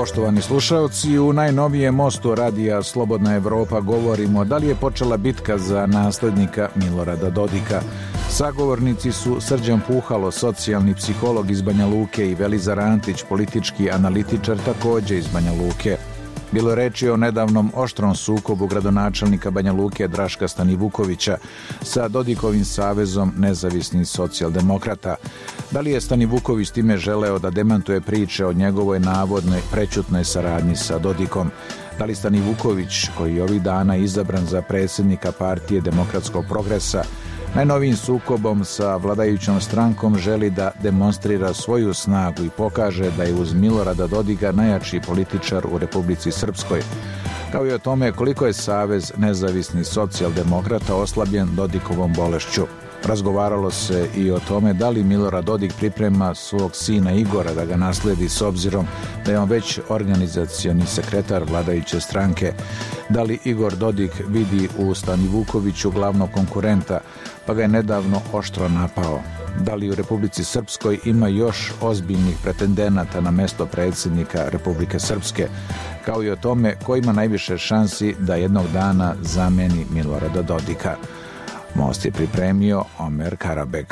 Poštovani slušalci, u najnovijem mostu radija Slobodna Evropa govorimo da li je počela bitka za naslednika Milorada Dodika. Sagovornici su Srđan Puhalo, socijalni psiholog iz Banja Luke, i Velizar Antić, politički analitičar, takođe iz Banja Luke. Bilo je reči o nedavnom oštrom sukobu gradonačelnika Banja Luke Draška Stanivukovića sa Dodikovim savezom nezavisnih socijaldemokrata. Da li je Stanivuković time želeo da demantuje priče o njegovoj navodnoj prećutnoj saradnji sa Dodikom? Da li Stanivuković, koji je ovih dana izabran za predsjednika partije Demokratskog progresa, najnovijim sukobom sa vladajućom strankom želi da demonstrira svoju snagu i pokaže da je uz Milorada Dodika najjači političar u Republici Srpskoj, kao i o tome koliko je Savez nezavisnih socijaldemokrata oslabljen Dodikovom bolešću. Razgovaralo se i o tome da li Milorad Dodik priprema svog sina Igora da ga nasledi, s obzirom da je on već organizacioni sekretar vladajuće stranke. Da li Igor Dodik vidi u Stanivukoviću glavnog konkurenta, pa ga je nedavno oštro napao. Da li u Republici Srpskoj ima još ozbiljnih pretendenata na mesto predsjednika Republike Srpske, kao i o tome ko ima najviše šansi da jednog dana zameni Milorada Dodika. Most je pripremio Omer Karabeg.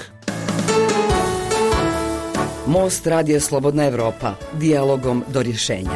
Most radija Slobodna Evropa, dijalogom do rješenja.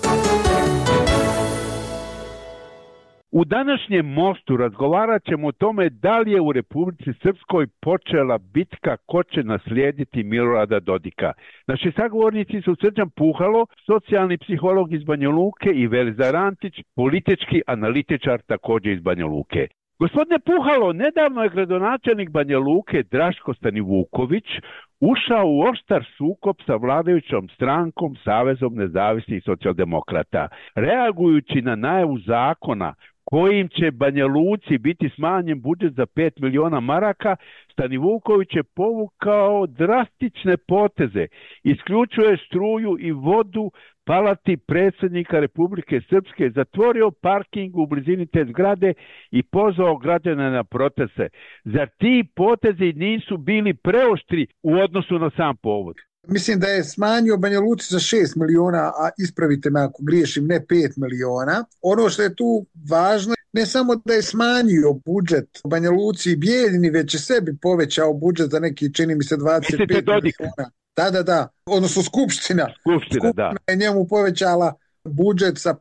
U današnjem mostu razgovarat ćemo o tome da li je u Republici Srpskoj počela bitka ko će naslijediti Milorada Dodika. Naši sagovornici su Srđan Puhalo, socijalni psiholog iz Banja Luke, i Velizar Antić, politički analitičar također iz Banja Luke. Gospodine Puhalo, nedavno je gradonačelnik Banja Luke Draško Stanivuković ušao u oštar sukob sa vladajućom strankom Savezom nezavisnih socijaldemokrata. Reagujući na najavu zakona kojim će Banja Luci biti smanjen budžet za 5 miliona maraka, Stanivuković je povukao drastične poteze, isključuje struju i vodu palati predsjednika Republike Srpske, zatvorio parking u blizini te zgrade i pozvao građane na proteste. Zar ti potezi nisu bili preoštri u odnosu na sam povod? Mislim da je smanjio Banja Luci za 6 miliona, a ispravite me ako griješim, ne 5 miliona. Ono što je tu važno, ne samo da je smanjio budžet Banja Luci i Bijeljini, već je sebi povećao budžet za neki, čini mi se, 25 miliona. Da. Odnosno Skupština je njemu povećala budžet sa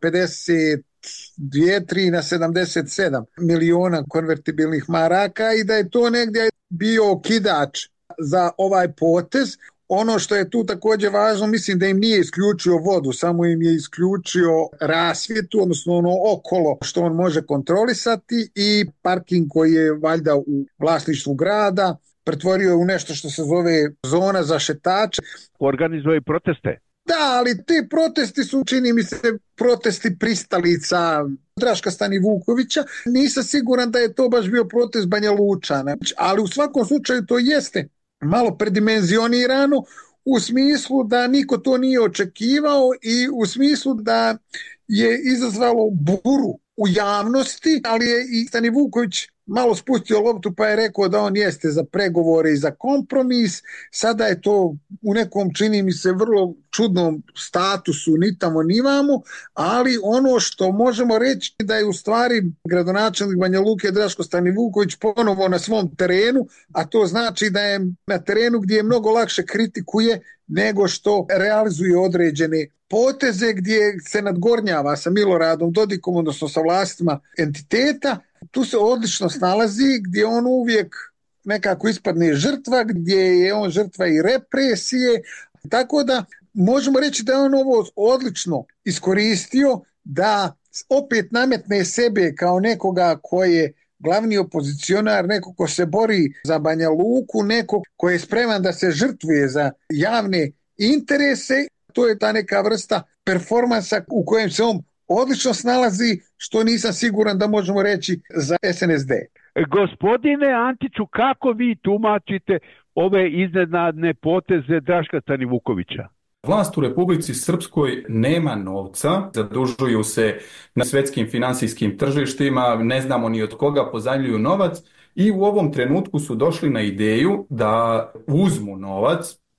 52 na 77 miliona konvertibilnih maraka i da je to negdje bio okidač za ovaj potez. Ono što je tu također važno, mislim da im nije isključio vodu, samo im je isključio rasvjetu, odnosno ono okolo što on može kontrolisati, i parking koji je valjda u vlasništvu grada pretvorio je u nešto što se zove zona za šetače. Organizuje proteste. Da, ali te protesti su, čini mi se, protesti pristalica Draška Stanivukovića. Nisam siguran da je to baš bio protest Banja Lučana, ali u svakom slučaju to jeste malo predimenzionirano u smislu da niko to nije očekivao i u smislu da je izazvalo buru u javnosti, ali je i Stanivuković malo spustio loptu pa je rekao da on jeste za pregovore i za kompromis. Sada je to u nekom, čini mi se, vrlo čudnom statusu, ni tamo ni vamo, ali ono što možemo reći da je u stvari gradonačelnik Banja Luke Draško Stanivuković ponovo na svom terenu, a to znači da je na terenu gdje je mnogo lakše kritikuje nego što realizuje određene poteze, gdje se nadgornjava sa Miloradom Dodikom, odnosno sa vlastima entiteta. Tu se odlično snalazi, gdje on uvijek nekako ispadne žrtva, gdje je on žrtva i represije, tako da možemo reći da je on ovo odlično iskoristio da opet nametne sebe kao nekoga ko je glavni opozicionar, neko ko se bori za Banja Luku, neko ko je spreman da se žrtvuje za javne interese. To je ta neka vrsta performansa u kojem se on odlično snalazi, što nisam siguran da možemo reći za SNSD. Gospodine Antiću, kako vi tumačite ove iznenadne poteze Draška Stanivukovića? Vlast u Republici Srpskoj nema novca, zadužuju se na svjetskim finansijskim tržištima, ne znamo ni od koga pozajmljuju novac, i u ovom trenutku su došli na ideju da uzmu novac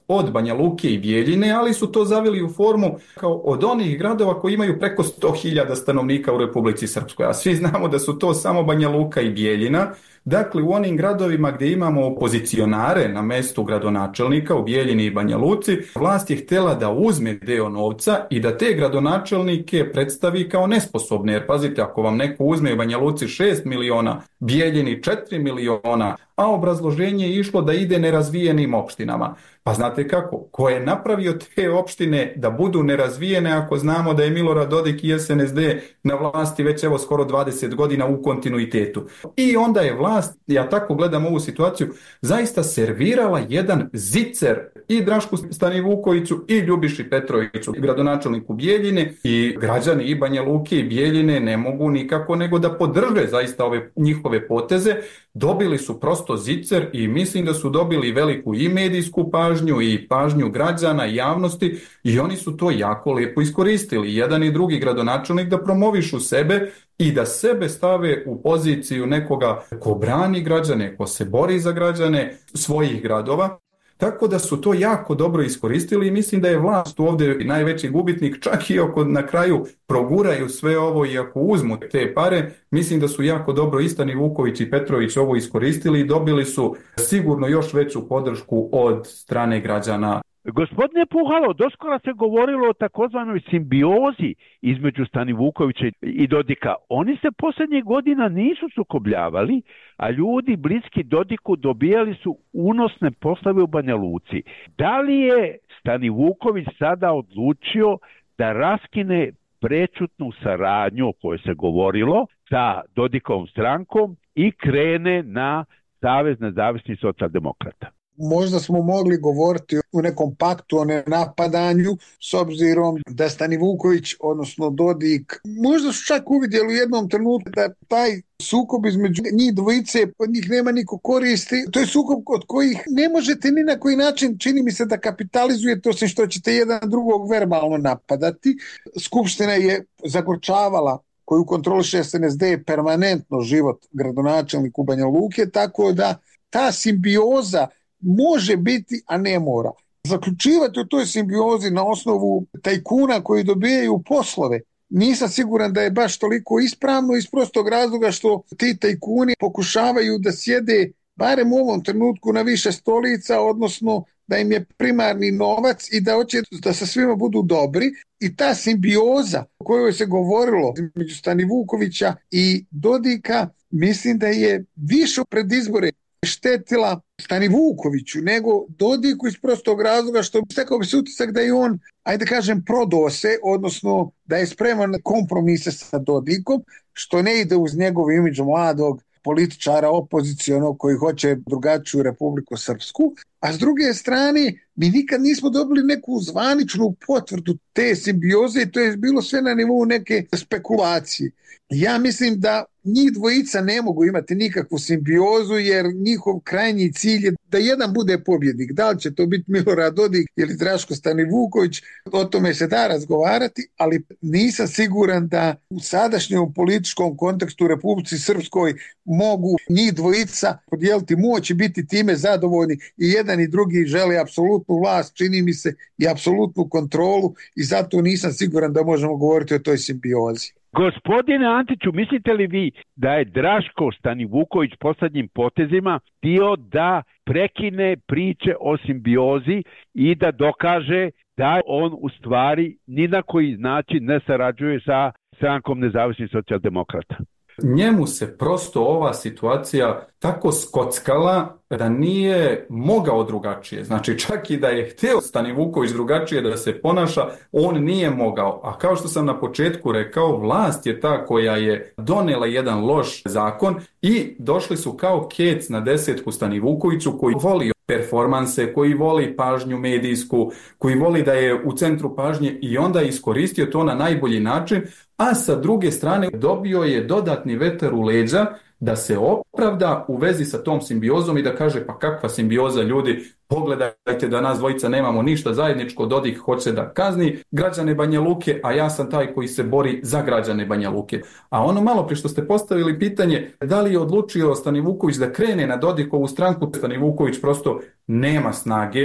od Banja Luke i Bijeljine, ali su to zaveli u formu kao od onih gradova koji imaju preko 100.000 stanovnika u Republici Srpskoj. A svi znamo da su to samo Banja Luka i Bijeljina. Dakle, u onim gradovima gdje imamo opozicionare na mestu gradonačelnika u Bijeljini i Banja Luci, vlast je htjela da uzme deo novca i da te gradonačelnike predstavi kao nesposobne. Jer pazite, ako vam neko uzme u Banja Luci 6 miliona, Bijeljini 4 miliona, a obrazloženje je išlo da ide nerazvijenim opštinama. Pa znate kako? Ko je napravio te opštine da budu nerazvijene ako znamo da je Milorad Dodik i SNSD na vlasti već evo skoro 20 godina u kontinuitetu. I onda je vlast, ja tako gledam ovu situaciju, zaista servirala jedan zicer i Drašku Stanivukoviću i Ljubiši Petroviću, gradonačelniku Bijeljine, i građani i Banja Luke i Bijeljine ne mogu nikako nego da podrže zaista ove njihove poteze. Dobili su prosto zicer i mislim da su dobili veliku i medijsku pažnju i pažnju građana i javnosti i oni su to jako lijepo iskoristili. Jedan i drugi gradonačelnik da promovišu sebe i da sebe stave u poziciju nekoga ko brani građane, ko se bori za građane svojih gradova. Tako da su to jako dobro iskoristili i mislim da je vlast ovdje najveći gubitnik, čak i ako na kraju proguraju sve ovo i ako uzmu te pare, mislim da su jako dobro i Stanivuković i Petrović ovo iskoristili i dobili su sigurno još veću podršku od strane građana. Gospodine Puhalo, doskora se govorilo o takozvanoj simbiozi između Stanivukovića i Dodika. Oni se posljednjih godina nisu sukobljavali, a ljudi bliski Dodiku dobijali su unosne poslove u Banja Luci. Da li je Stanivuković sada odlučio da raskine prečutnu saradnju o kojoj se govorilo sa Dodikovom strankom i krene na Savez nezavisnih socijaldemokrata? Možda smo mogli govoriti o nekom paktu o nenapadanju s obzirom da Stanivuković, odnosno Dodik, možda su čak uvidjeli u jednom trenutku da taj sukob između njih dvojice, od njih nema niko koristi. To je sukob od kojih ne možete ni na koji način, čini mi se, da kapitalizujete, osim što ćete jedan drugog verbalno napadati. Skupština je zagorčavala, koju kontroliše SNSD, permanentno život gradonačelniku Banja Luke, tako da ta simbioza može biti, a ne mora. Zaključivati u toj simbiozi na osnovu tajkuna koji dobijaju poslove, nisam siguran da je baš toliko ispravno iz prostog razloga što ti tajkuni pokušavaju da sjede barem u ovom trenutku na više stolica, odnosno da im je primarni novac i da hoće da sa svima budu dobri. I ta simbioza o kojoj se govorilo među Stanivukovića i Dodika, mislim da je više pred izbore štetila Stanivukoviću nego Dodiku iz prostog razloga što stekao bi se utisak da je on, ajde kažem, prodao se, odnosno da je spreman na kompromise sa Dodikom, što ne ide uz njegov imidž mladog političara opozicionog koji hoće drugačiju Republiku Srpsku, a s druge strane mi nikad nismo dobili neku zvaničnu potvrdu te simbioze i to je bilo sve na nivou neke spekulacije. Ja mislim da njih dvojica ne mogu imati nikakvu simbiozu jer njihov krajnji cilj je da jedan bude pobjednik. Da li će to biti Milorad Dodik ili Draško Stanivuković, o tome se da razgovarati, ali nisam siguran da u sadašnjem političkom kontekstu u Republici Srpskoj mogu njih dvojica podijeliti moć i biti time zadovoljni. I jedan i drugi žele apsolutnu vlast, čini mi se, i apsolutnu kontrolu i zato nisam siguran da možemo govoriti o toj simbiozi. Gospodine Antiću, mislite li vi da je Draško Stanivuković posljednjim potezima htio da prekine priče o simbiozi i da dokaže da on u stvari ni na koji način ne sarađuje sa strankom nezavisnih socijaldemokrata? Njemu se prosto ova situacija tako skockala da nije mogao drugačije. Znači čak i da je htio Stanivuković drugačije da se ponaša, on nije mogao. A kao što sam na početku rekao, vlast je ta koja je donela jedan loš zakon i došli su kao kec na desetku Stanivukoviću koji voli performanse, koji voli pažnju medijsku, koji voli da je u centru pažnje i onda je iskoristio to na najbolji način, a sa druge strane dobio je dodatni vetar u leđa da se opravda u vezi sa tom simbiozom i da kaže pa kakva simbioza ljudi, pogledajte da nas dvojica nemamo ništa zajedničko, Dodik hoće da kazni građane Banja Luke, a ja sam taj koji se bori za građane Banja Luke. A ono malo prije što ste postavili pitanje da li je odlučio Stanivuković da krene na Dodikovu stranku, Stanivuković prosto nema snage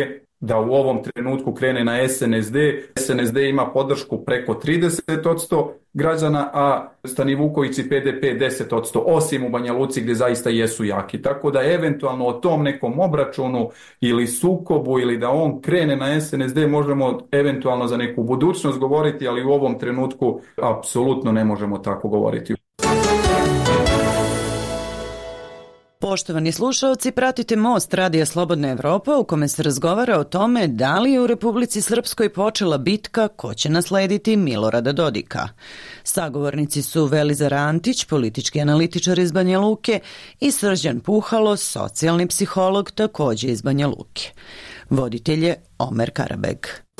da u ovom trenutku krene na SNSD. SNSD ima podršku preko 30% građana, a Stanivuković i PDP 10%, osim u Banja Luci gdje zaista jesu jaki. Tako da eventualno o tom nekom obračunu ili sukobu ili da on krene na SNSD možemo eventualno za neku budućnost govoriti, ali u ovom trenutku apsolutno ne možemo tako govoriti. Poštovani slušaoci, pratite Most Radija Slobodna Evropa u kome se razgovara o tome da li je u Republici Srpskoj počela bitka ko će naslediti Milorada Dodika. Sagovornici su Velizar Antić, politički analitičar iz Banja Luke, i Srđan Puhalo, socijalni psiholog, također iz Banja Luke. Voditelj je Omer Karabeg.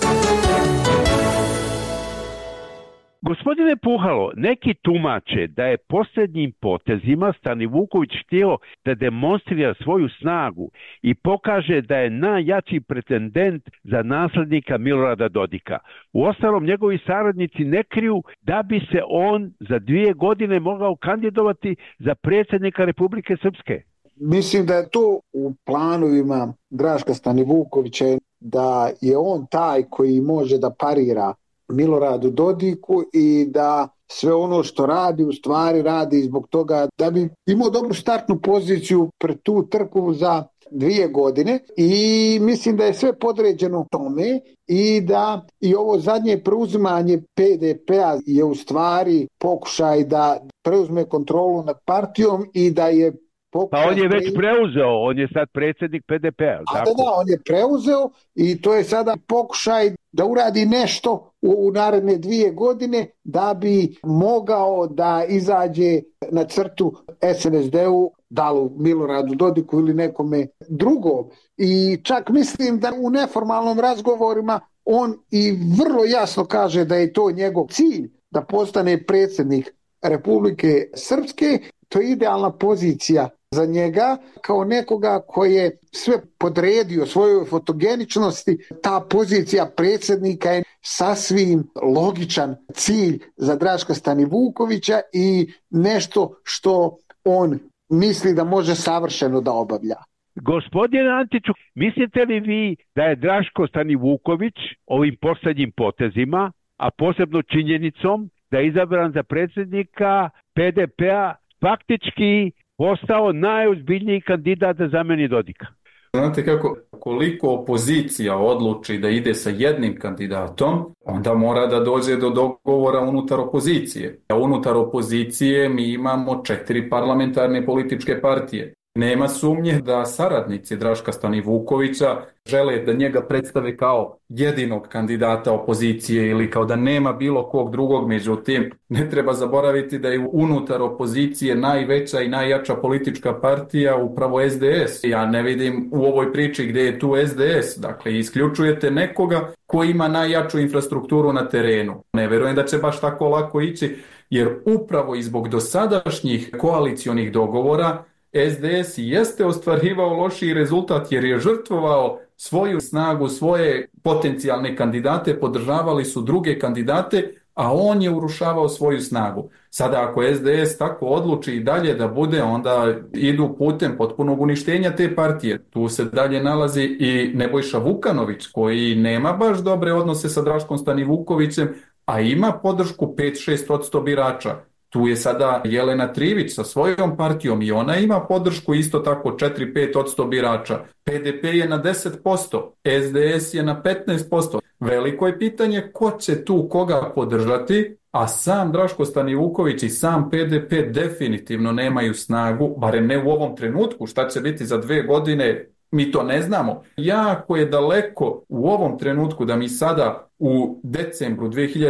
Gospodine Puhalo, neki tumače da je posljednjim potezima Stanivuković htio da demonstrira svoju snagu i pokaže da je najjači pretendent za naslednika Milorada Dodika. Uostalom, njegovi saradnici ne kriju da bi se on za 2 godine mogao kandidovati za predsjednika Republike Srpske. Mislim da je to u planovima Draška Stanivukovića, da je on taj koji može da parira Miloradu Dodiku i da sve ono što radi u stvari radi zbog toga da bi imao dobru startnu poziciju pred tu trku za 2 godine i mislim da je sve podređeno tome i da i ovo zadnje preuzimanje PDP-a je u stvari pokušaj da preuzme kontrolu nad partijom i da je pa on je već preuzeo, on je sad predsjednik PDP-a. Da, on je preuzeo i to je sada pokušaj da uradi nešto u naredne 2 godine da bi mogao da izađe na crtu SNSD-u, da li Miloradu Dodiku ili nekome drugom. I čak mislim da u neformalnom razgovorima on i vrlo jasno kaže da je to njegov cilj, da postane predsjednik Republike Srpske. To je idealna pozicija za njega kao nekoga koji je sve podredio svojoj fotogeničnosti. Ta pozicija predsjednika je sasvim logičan cilj za Draška Stanivukovića i nešto što on misli da može savršeno da obavlja. Gospodine Antiću, mislite li vi da je Draško Stanivuković ovim posljednjim potezima, a posebno činjenicom da je izabran za predsjednika PDP-a, faktički postao najozbiljniji kandidat da zameni Dodika? Znate kako, koliko opozicija odluči da ide sa jednim kandidatom, onda mora da dođe do dogovora unutar opozicije. A unutar opozicije mi imamo 4 parlamentarne političke partije. Nema sumnje da saradnici Draška Stanivukovića žele da njega predstave kao jedinog kandidata opozicije ili kao da nema bilo kog drugog, međutim ne treba zaboraviti da je unutar opozicije najveća i najjača politička partija upravo SDS. Ja ne vidim u ovoj priči gdje je tu SDS, dakle isključujete nekoga ko ima najjaču infrastrukturu na terenu. Ne verujem da će baš tako lako ići, jer upravo i zbog dosadašnjih koalicionih dogovora SDS jeste ostvarivao lošiji rezultat jer je žrtvovao svoju snagu, svoje potencijalne kandidate, podržavali su druge kandidate, a on je urušavao svoju snagu. Sada ako SDS tako odluči i dalje da bude, onda idu putem potpunog uništenja te partije. Tu se dalje nalazi i Nebojša Vukanović koji nema baš dobre odnose sa Draškom Stanivukovićem, a ima podršku 5-6% birača. Tu je sada Jelena Trivić sa svojom partijom i ona ima podršku isto tako 4-5% birača. PDP je na 10%, SDS je na 15%. Veliko je pitanje ko će tu koga podržati, a sam Draško Stanivuković i sam PDP definitivno nemaju snagu, barem ne u ovom trenutku. Šta će biti za 2 godine, mi to ne znamo. Jako je daleko u ovom trenutku da mi sada u decembru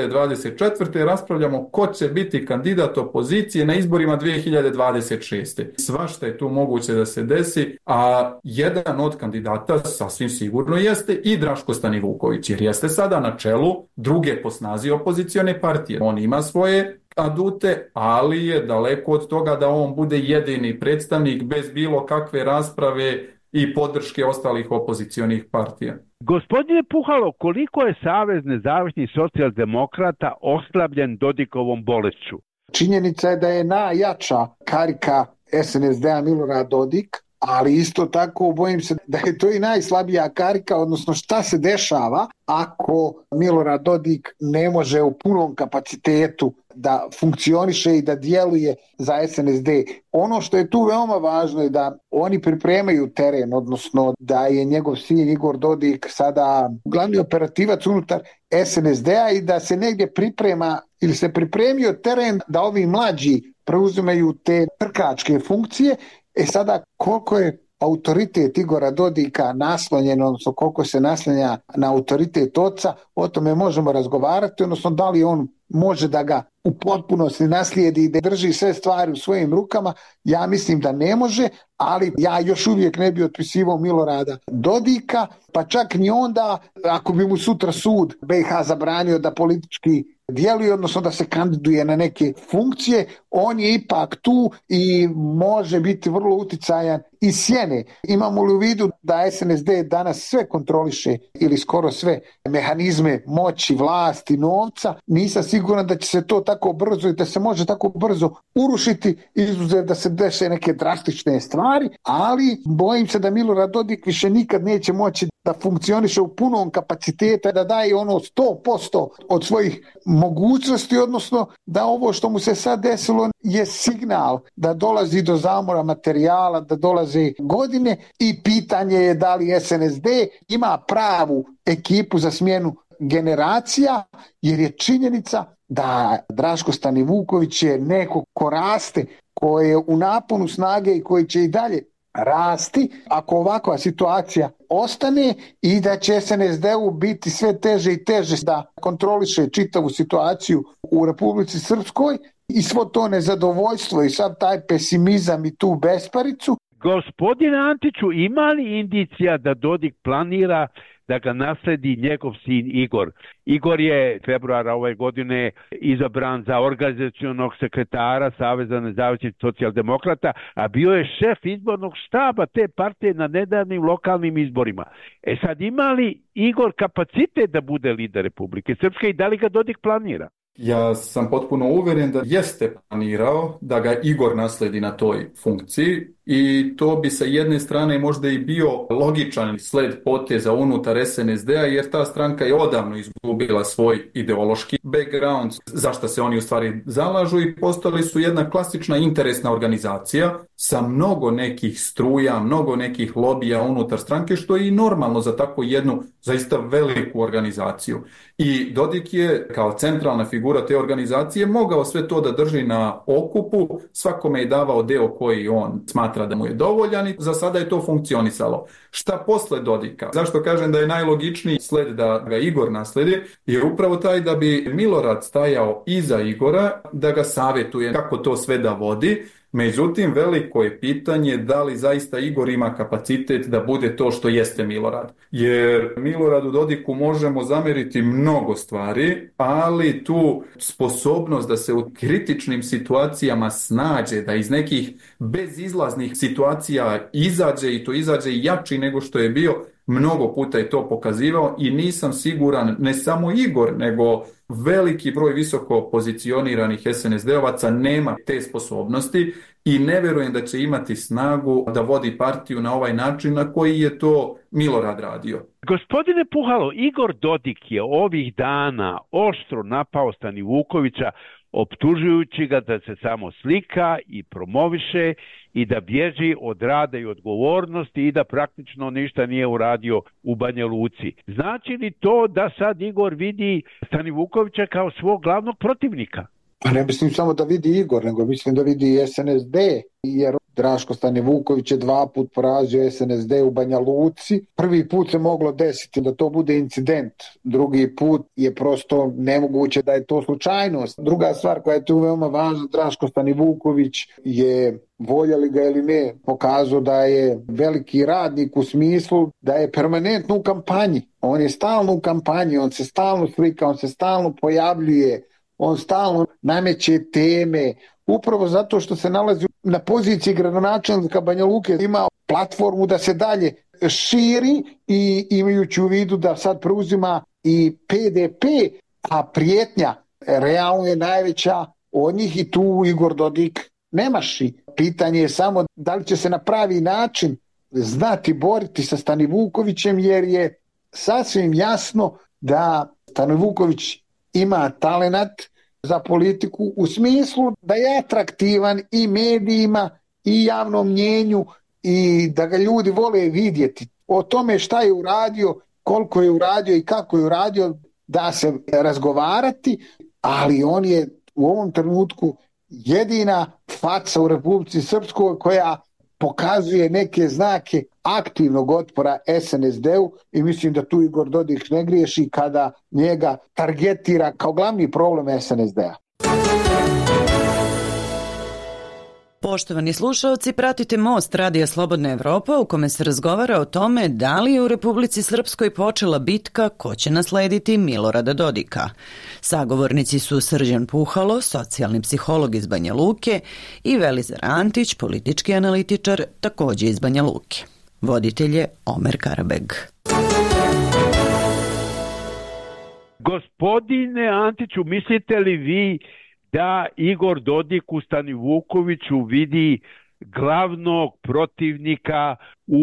2024. raspravljamo ko će biti kandidat opozicije na izborima 2026. Svašta je tu moguće da se desi, a jedan od kandidata sasvim sigurno jeste i Draško Stanivuković, jer jeste sada na čelu druge po snazi opozicione partije. On ima svoje adute, ali je daleko od toga da on bude jedini predstavnik bez bilo kakve rasprave i podrške ostalih opozicionih partija. Gospodine Puhalo, koliko je Savez nezavisnih socijaldemokrata oslabljen Dodikovom bolešću? Činjenica je da je najjača karika SNSD-a Milorad Dodik, ali isto tako bojim se da je to i najslabija karika, odnosno šta se dešava ako Milorad Dodik ne može u punom kapacitetu da funkcioniše i da djeluje za SNSD. Ono što je tu veoma važno je da oni pripremaju teren, odnosno da je njegov sin Igor Dodik sada glavni operativac unutar SNSD-a i da se negdje priprema ili se pripremio teren da ovi mlađi preuzimaju te trkačke funkcije. Sada koliko je autoritet Igora Dodika naslonjen, odnosno koliko se naslanja na autoritet oca, o tome možemo razgovarati, odnosno da li on može da ga u potpunosti naslijedi i da drži sve stvari u svojim rukama. Ja mislim da ne može, ali ja još uvijek ne bi otpisivao Milorada Dodika, pa čak ni onda ako bi mu sutra sud BiH zabranio da politički djeluje, odnosno da se kandiduje na neke funkcije, on je ipak tu i može biti vrlo uticajan iz sjene. Imamo li u vidu da SNSD danas sve kontroliše ili skoro sve mehanizme moći, vlasti, novca, nisam siguran da će se to tako brzo i da se može tako brzo urušiti, izuzev da se dese neke drastične stvari, ali bojim se da Milorad Dodik više nikad neće moći da funkcioniše u punom kapacitetu, da daje ono 100% od svojih mogućnosti, odnosno da ovo što mu se sad desilo je signal da dolazi do zamora materijala, da dolaze godine i pitanje je da li SNSD ima pravu ekipu za smjenu generacija, jer je činjenica da Draško Stanivuković je neko ko raste, ko je u naponu snage i koji će i dalje rasti ako ovakva situacija ostane i da će SNSD-u biti sve teže i teže da kontroliše čitavu situaciju u Republici Srpskoj i svo to nezadovoljstvo i sad taj pesimizam i tu besparicu. Gospodine Antiću, ima li indicija da Dodik planira da ga nasledi njegov sin Igor? Igor je februara ove godine izabran za organizacionog sekretara Saveza nezavisnih socijaldemokrata, a bio je šef izbornog štaba te partije na nedavnim lokalnim izborima. Sad ima li Igor kapacitet da bude lider Republike Srpske i da li ga Dodik planira? Ja sam potpuno uvjeren da jeste planirao da ga Igor nasledi na toj funkciji i to bi sa jedne strane možda i bio logičan sled poteza unutar SNSD-a, jer ta stranka je odavno izgubila svoj ideološki background, za što se oni u stvari zalažu i postali su jedna klasična interesna organizacija sa mnogo nekih struja, mnogo nekih lobija unutar stranke, što je i normalno za tako jednu zaista veliku organizaciju. I Dodik je kao centralna figura te organizacije mogao sve to da drži na okupu, svakome je davao deo koji on smatra da mu je dovoljan i za sada je to funkcionisalo. Šta posle Dodika? Zašto kažem da je najlogičniji sled da ga Igor nasledi? Je upravo taj da bi Milorad stajao iza Igora, da ga savjetuje kako to sve da vodi. Međutim, veliko je pitanje da li zaista Igor ima kapacitet da bude to što jeste Milorad. Jer Miloradu Dodiku možemo zameriti mnogo stvari, ali tu sposobnost da se u kritičnim situacijama snađe, da iz nekih bezizlaznih situacija izađe i to izađe jači nego što je bio, mnogo puta je to pokazivao i nisam siguran, ne samo Igor, nego veliki broj visoko pozicioniranih SNSD-ovaca nema te sposobnosti i ne vjerujem da će imati snagu da vodi partiju na ovaj način na koji je to Milorad radio. Gospodine Puhalo, Igor Dodik je ovih dana oštro napao Stanivukovića, optužujući ga da se samo slika i promoviše i da bježi od rada i odgovornosti i da praktično ništa nije uradio u Banja Luci. Znači li to da sad Igor vidi Stanivukovića kao svog glavnog protivnika? Pa ne mislim samo da vidi Igor, nego mislim da vidi i SNSD, jer Draško Stanivuković je 2 puta porazio SNSD u Banja Luci. Prvi put se moglo desiti da to bude incident, drugi put je prosto nemoguće da je to slučajnost. Druga stvar koja je tu veoma važna, Draško Stanivuković je, voljeli ga ili ne, pokazao da je veliki radnik u smislu da je permanentno u kampanji. On je stalno u kampanji, on se stalno slika, on se stalno pojavljuje, on stalno nameće teme, upravo zato što se nalazi na poziciji gradonačelnika Banja Luke, ima platformu da se dalje širi i imajući u vidu da sad preuzima i PDP, a prijetnja realno je najveća od njih i tu Igor Dodik ne maši. Pitanje je samo da li će se na pravi način znati boriti sa Stanivukovićem, jer je sasvim jasno da Stanivuković ima talenat za politiku u smislu da je atraktivan i medijima i javnom mnjenju i da ga ljudi vole vidjeti. O tome šta je uradio, koliko je uradio i kako je uradio da se razgovarati, ali on je u ovom trenutku jedina faca u Republici Srpskoj koja pokazuje neke znake aktivnog otpora SNSD-u i mislim da tu Igor Dodik ne griješi kada njega targetira kao glavni problem SNSD-a. Poštovani slušalci, pratite Most Radija Slobodna Evropa u kome se razgovara o tome da li je u Republici Srpskoj počela bitka ko će naslediti Milorada Dodika. Sagovornici su Srđan Puhalo, socijalni psiholog iz Banja Luke, i Velizar Antić, politički analitičar, također iz Banja Luke. Voditelj je Omer Karabeg. Gospodine Antiću, mislite li vi da Igor Dodik u Stanivukoviću vidi glavnog protivnika u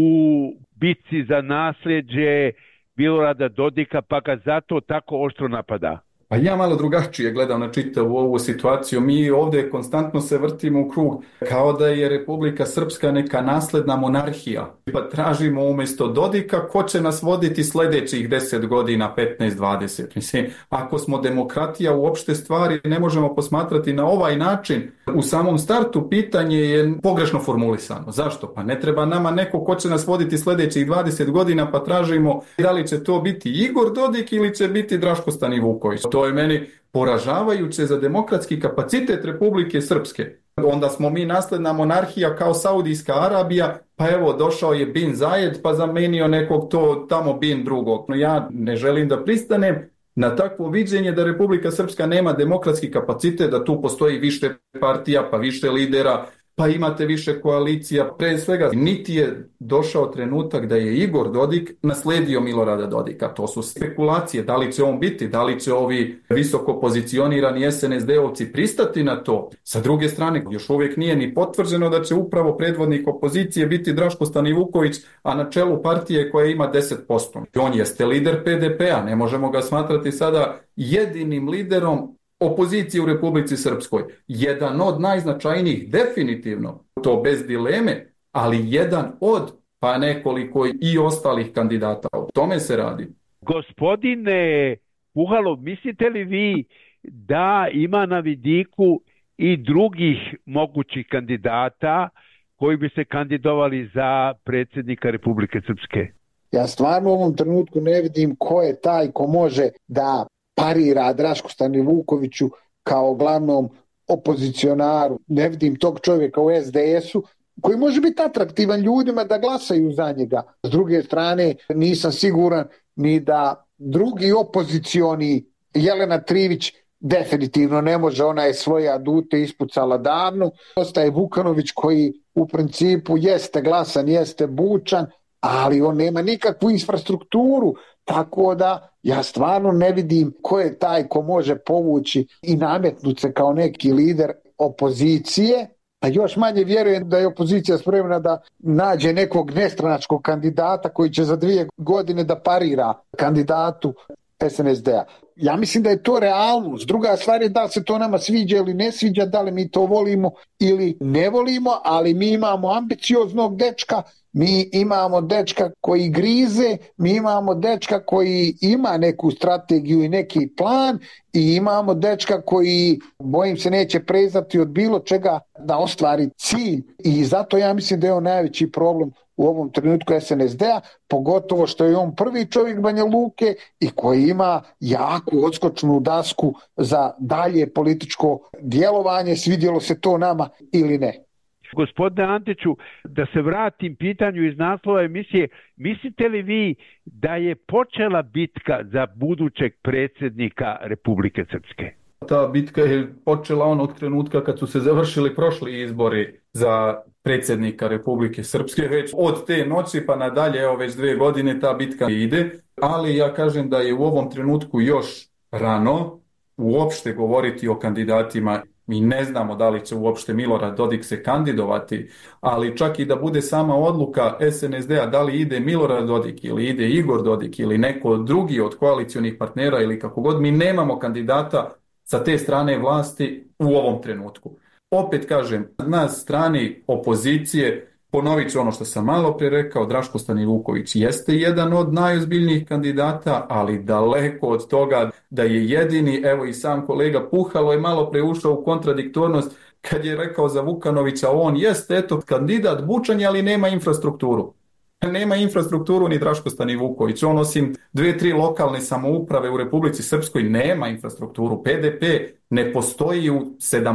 bitci za nasljeđe Milorada Dodika, pa ga zato tako oštro napada? Pa ja malo drugačije gledam na čitavu ovu situaciju. Mi ovdje konstantno se vrtimo u krug kao da je Republika Srpska neka nasledna monarhija. Pa tražimo umjesto Dodika ko će nas voditi sljedećih 10 godina, 15-20. Mislim, ako smo demokratija, uopšte stvari ne možemo posmatrati na ovaj način. U samom startu pitanje je pogrešno formulisano. Zašto? Pa ne treba nama neko ko će nas voditi sljedećih 20 godina, pa tražimo da li će to biti Igor Dodik ili će biti Draško Stanivuković. To je meni poražavajuće za demokratski kapacitet Republike Srpske. Onda smo mi nasledna monarhija kao Saudijska Arabija, pa evo došao je Bin Zayed pa zamenio nekog to tamo Bin drugog. No ja ne želim da pristanem na takvo viđenje da Republika Srpska nema demokratski kapacitet, da tu postoji više partija, pa više lidera, pa imate više koalicija. Pre svega, niti je došao trenutak da je Igor Dodik nasledio Milorada Dodika. To su spekulacije. Da li će on biti, da li će ovi visoko pozicionirani SNSD-ovci pristati na to. Sa druge strane, još uvijek nije ni potvrđeno da će upravo predvodnik opozicije biti Draško Stanivuković, a na čelu partije koja ima 10%. On jeste lider PDP-a, ne možemo ga smatrati sada jedinim liderom opozicije u Republici Srpskoj. Jedan od najznačajnijih, definitivno, to bez dileme, ali jedan od, pa nekoliko i ostalih kandidata. O tome se radi. Gospodine Puhalo, mislite li vi da ima na vidiku i drugih mogućih kandidata koji bi se kandidovali za predsjednika Republike Srpske? Ja stvarno u ovom trenutku ne vidim ko je taj ko može da parira Drašku Stanivukoviću kao glavnom opozicionaru. Ne vidim tog čovjeka u SDS-u koji može biti atraktivan ljudima da glasaju za njega. S druge strane, nisam siguran ni da drugi opozicioni, Jelena Trivić definitivno ne može, ona je svoje adute ispucala davno. Ostaje Vukanović koji u principu jeste glasan, jeste bučan, ali on nema nikakvu infrastrukturu, tako da ja stvarno ne vidim ko je taj ko može povući i nametnuti se kao neki lider opozicije, a još manje vjerujem da je opozicija spremna da nađe nekog nestranačkog kandidata koji će za 2 godine da parira kandidatu SNSD-a. Ja mislim da je to realnost. Druga stvar je da se to nama sviđa ili ne sviđa, da li mi to volimo ili ne volimo, ali mi imamo ambicioznog dečka, mi imamo dečka koji grize, mi imamo dečka koji ima neku strategiju i neki plan i imamo dečka koji, bojim se, neće prezati od bilo čega da ostvari cilj. I zato ja mislim da je on najveći problem u ovom trenutku SNSD-a, pogotovo što je on prvi čovjek Banja Luke i koji ima jaku odskočnu dasku za dalje političko djelovanje, svidjelo se to nama ili ne. Gospodine Antiću, da se vratim pitanju iz naslova emisije, mislite li vi da je počela bitka za budućeg predsjednika Republike Srpske? Ta bitka je počela onog trenutka kad su se završili prošli izbori za predsjednika Republike Srpske. Već od te noći pa nadalje, evo već 2 godine ta bitka ide, ali ja kažem da je u ovom trenutku još rano uopšte govoriti o kandidatima Mi ne znamo da li će uopšte Milorad Dodik se kandidovati, ali čak i da bude sama odluka SNSD-a da li ide Milorad Dodik ili ide Igor Dodik ili neko drugi od koalicionih partnera ili kako god, mi nemamo kandidata sa te strane vlasti u ovom trenutku. Opet kažem, na strani opozicije, ponovit ću ono što sam malo prije rekao, Draško Stanivuković jeste jedan od najozbiljnijih kandidata, ali daleko od toga da je jedini. Evo i sam kolega Puhalo je malo pre ušao u kontradiktornost kad je rekao za Vukanovića, on jeste eto kandidat bučanja, ali nema infrastrukturu. Nema infrastrukturu ni Draško Stanivuković. On osim 2-3 lokalne samouprave u Republici Srpskoj nema infrastrukturu. PDP ne postoji u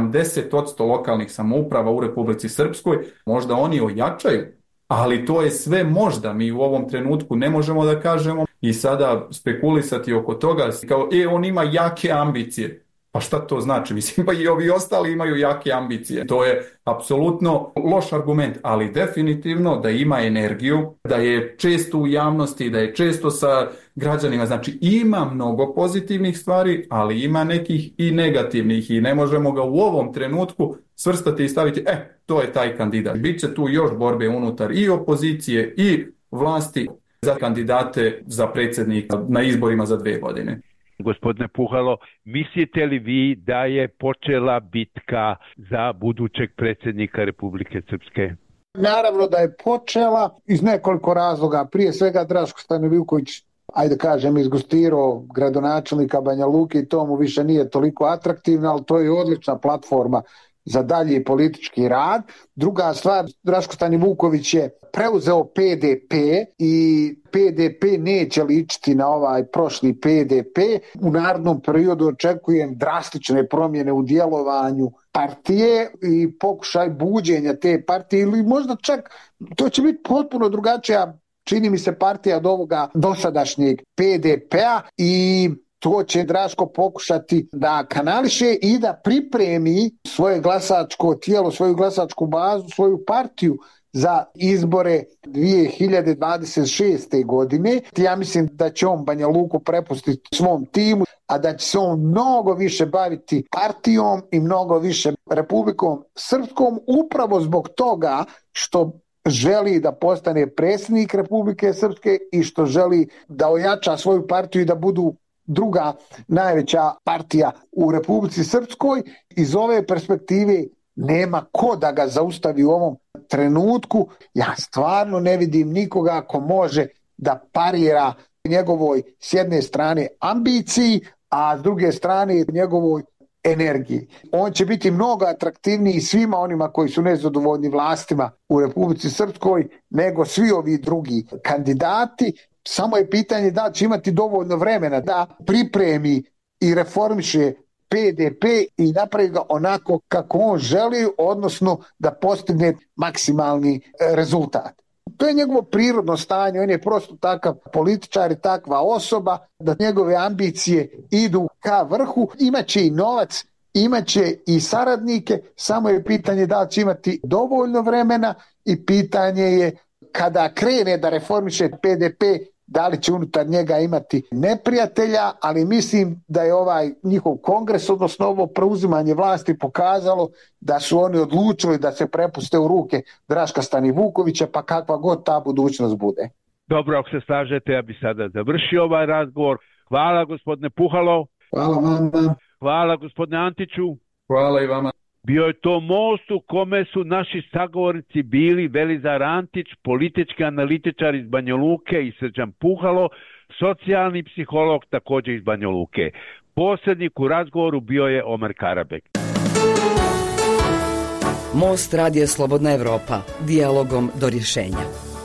70% lokalnih samouprava u Republici Srpskoj. Možda oni ojačaju, ali to je sve možda. Mi u ovom trenutku ne možemo da kažemo i sada spekulisati oko toga kao on ima jake ambicije. Pa šta to znači? Mislim, pa i ovi ostali imaju jake ambicije. To je apsolutno loš argument, ali definitivno da ima energiju, da je često u javnosti, da je često sa građanima. Znači ima mnogo pozitivnih stvari, ali ima nekih i negativnih i ne možemo ga u ovom trenutku svrstati i staviti, to je taj kandidat. Biće tu još borbe unutar i opozicije i vlasti za kandidate za predsjednika na izborima za 2 godine. Gospodine Puhalo, mislite li vi da je počela bitka za budućeg predsjednika Republike Srpske? Naravno da je počela iz nekoliko razloga. Prije svega Draško Stanivuković, ajde kažem, izgustirao gradonačelnika Banja Luke i to mu više nije toliko atraktivno, ali to je odlična platforma za dalji politički rad. Druga stvar, Draško Stanivuković je preuzeo PDP i PDP neće ličiti na ovaj prošli PDP. U narednom periodu očekujem drastične promjene u djelovanju partije i pokušaj buđenja te partije ili možda čak to će biti potpuno drugačija, čini mi se, partija od ovoga dosadašnjeg PDP-a i to će Draško pokušati da kanališe i da pripremi svoje glasačko tijelo, svoju glasačku bazu, svoju partiju za izbore 2026. godine. Ja mislim da će on Banja Luku prepustiti svom timu, a da će se on mnogo više baviti partijom i mnogo više Republikom Srpskom, upravo zbog toga što želi da postane predsjednik Republike Srpske i što želi da ojača svoju partiju i da budu druga najveća partija u Republici Srpskoj. Iz ove perspektive nema ko da ga zaustavi u ovom trenutku. Ja stvarno ne vidim nikoga ko može da parira njegovoj s jedne strane ambiciji, a s druge strane njegovoj energiji. On će biti mnogo atraktivniji svima onima koji su nezadovoljni vlastima u Republici Srpskoj nego svi ovi drugi kandidati. Samo je pitanje da će imati dovoljno vremena da pripremi i reformiše PDP i napravi ga onako kako on želi, odnosno da postigne maksimalni rezultat. To je njegovo prirodno stanje, on je prosto takav političar i takva osoba da njegove ambicije idu ka vrhu, imaće i novac, imaće i saradnike, samo je pitanje da li će imati dovoljno vremena i pitanje je kada krene da reformiše PDP, da li će unutar njega imati neprijatelja, ali mislim da je ovaj njihov kongres, odnosno ovo preuzimanje vlasti pokazalo da su oni odlučili da se prepuste u ruke Draška Stanivukovića, pa kakva god ta budućnost bude. Dobro, ako se slažete, ja bi sada završio ovaj razgovor. Hvala gospodine Puhalo. Hvala vama. Hvala gospodine Antiću. Hvala i vama. Bio je to most u kome su naši sagovornici bili Velizar Antić, politički analitičar iz Banja Luke i Srđan Puhalo, socijalni psiholog također iz Banja Luke. Posrednik u razgovoru bio je Omer Karabek. Most Radija Slobodna Evropa. Dijalogom do rješenja.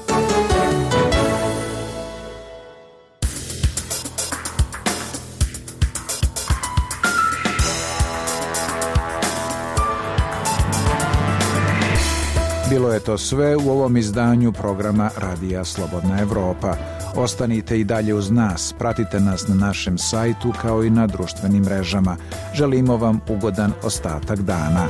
Bilo je to sve u ovom izdanju programa Radija Slobodna Evropa. Ostanite i dalje uz nas, pratite nas na našem sajtu kao i na društvenim mrežama. Želimo vam ugodan ostatak dana.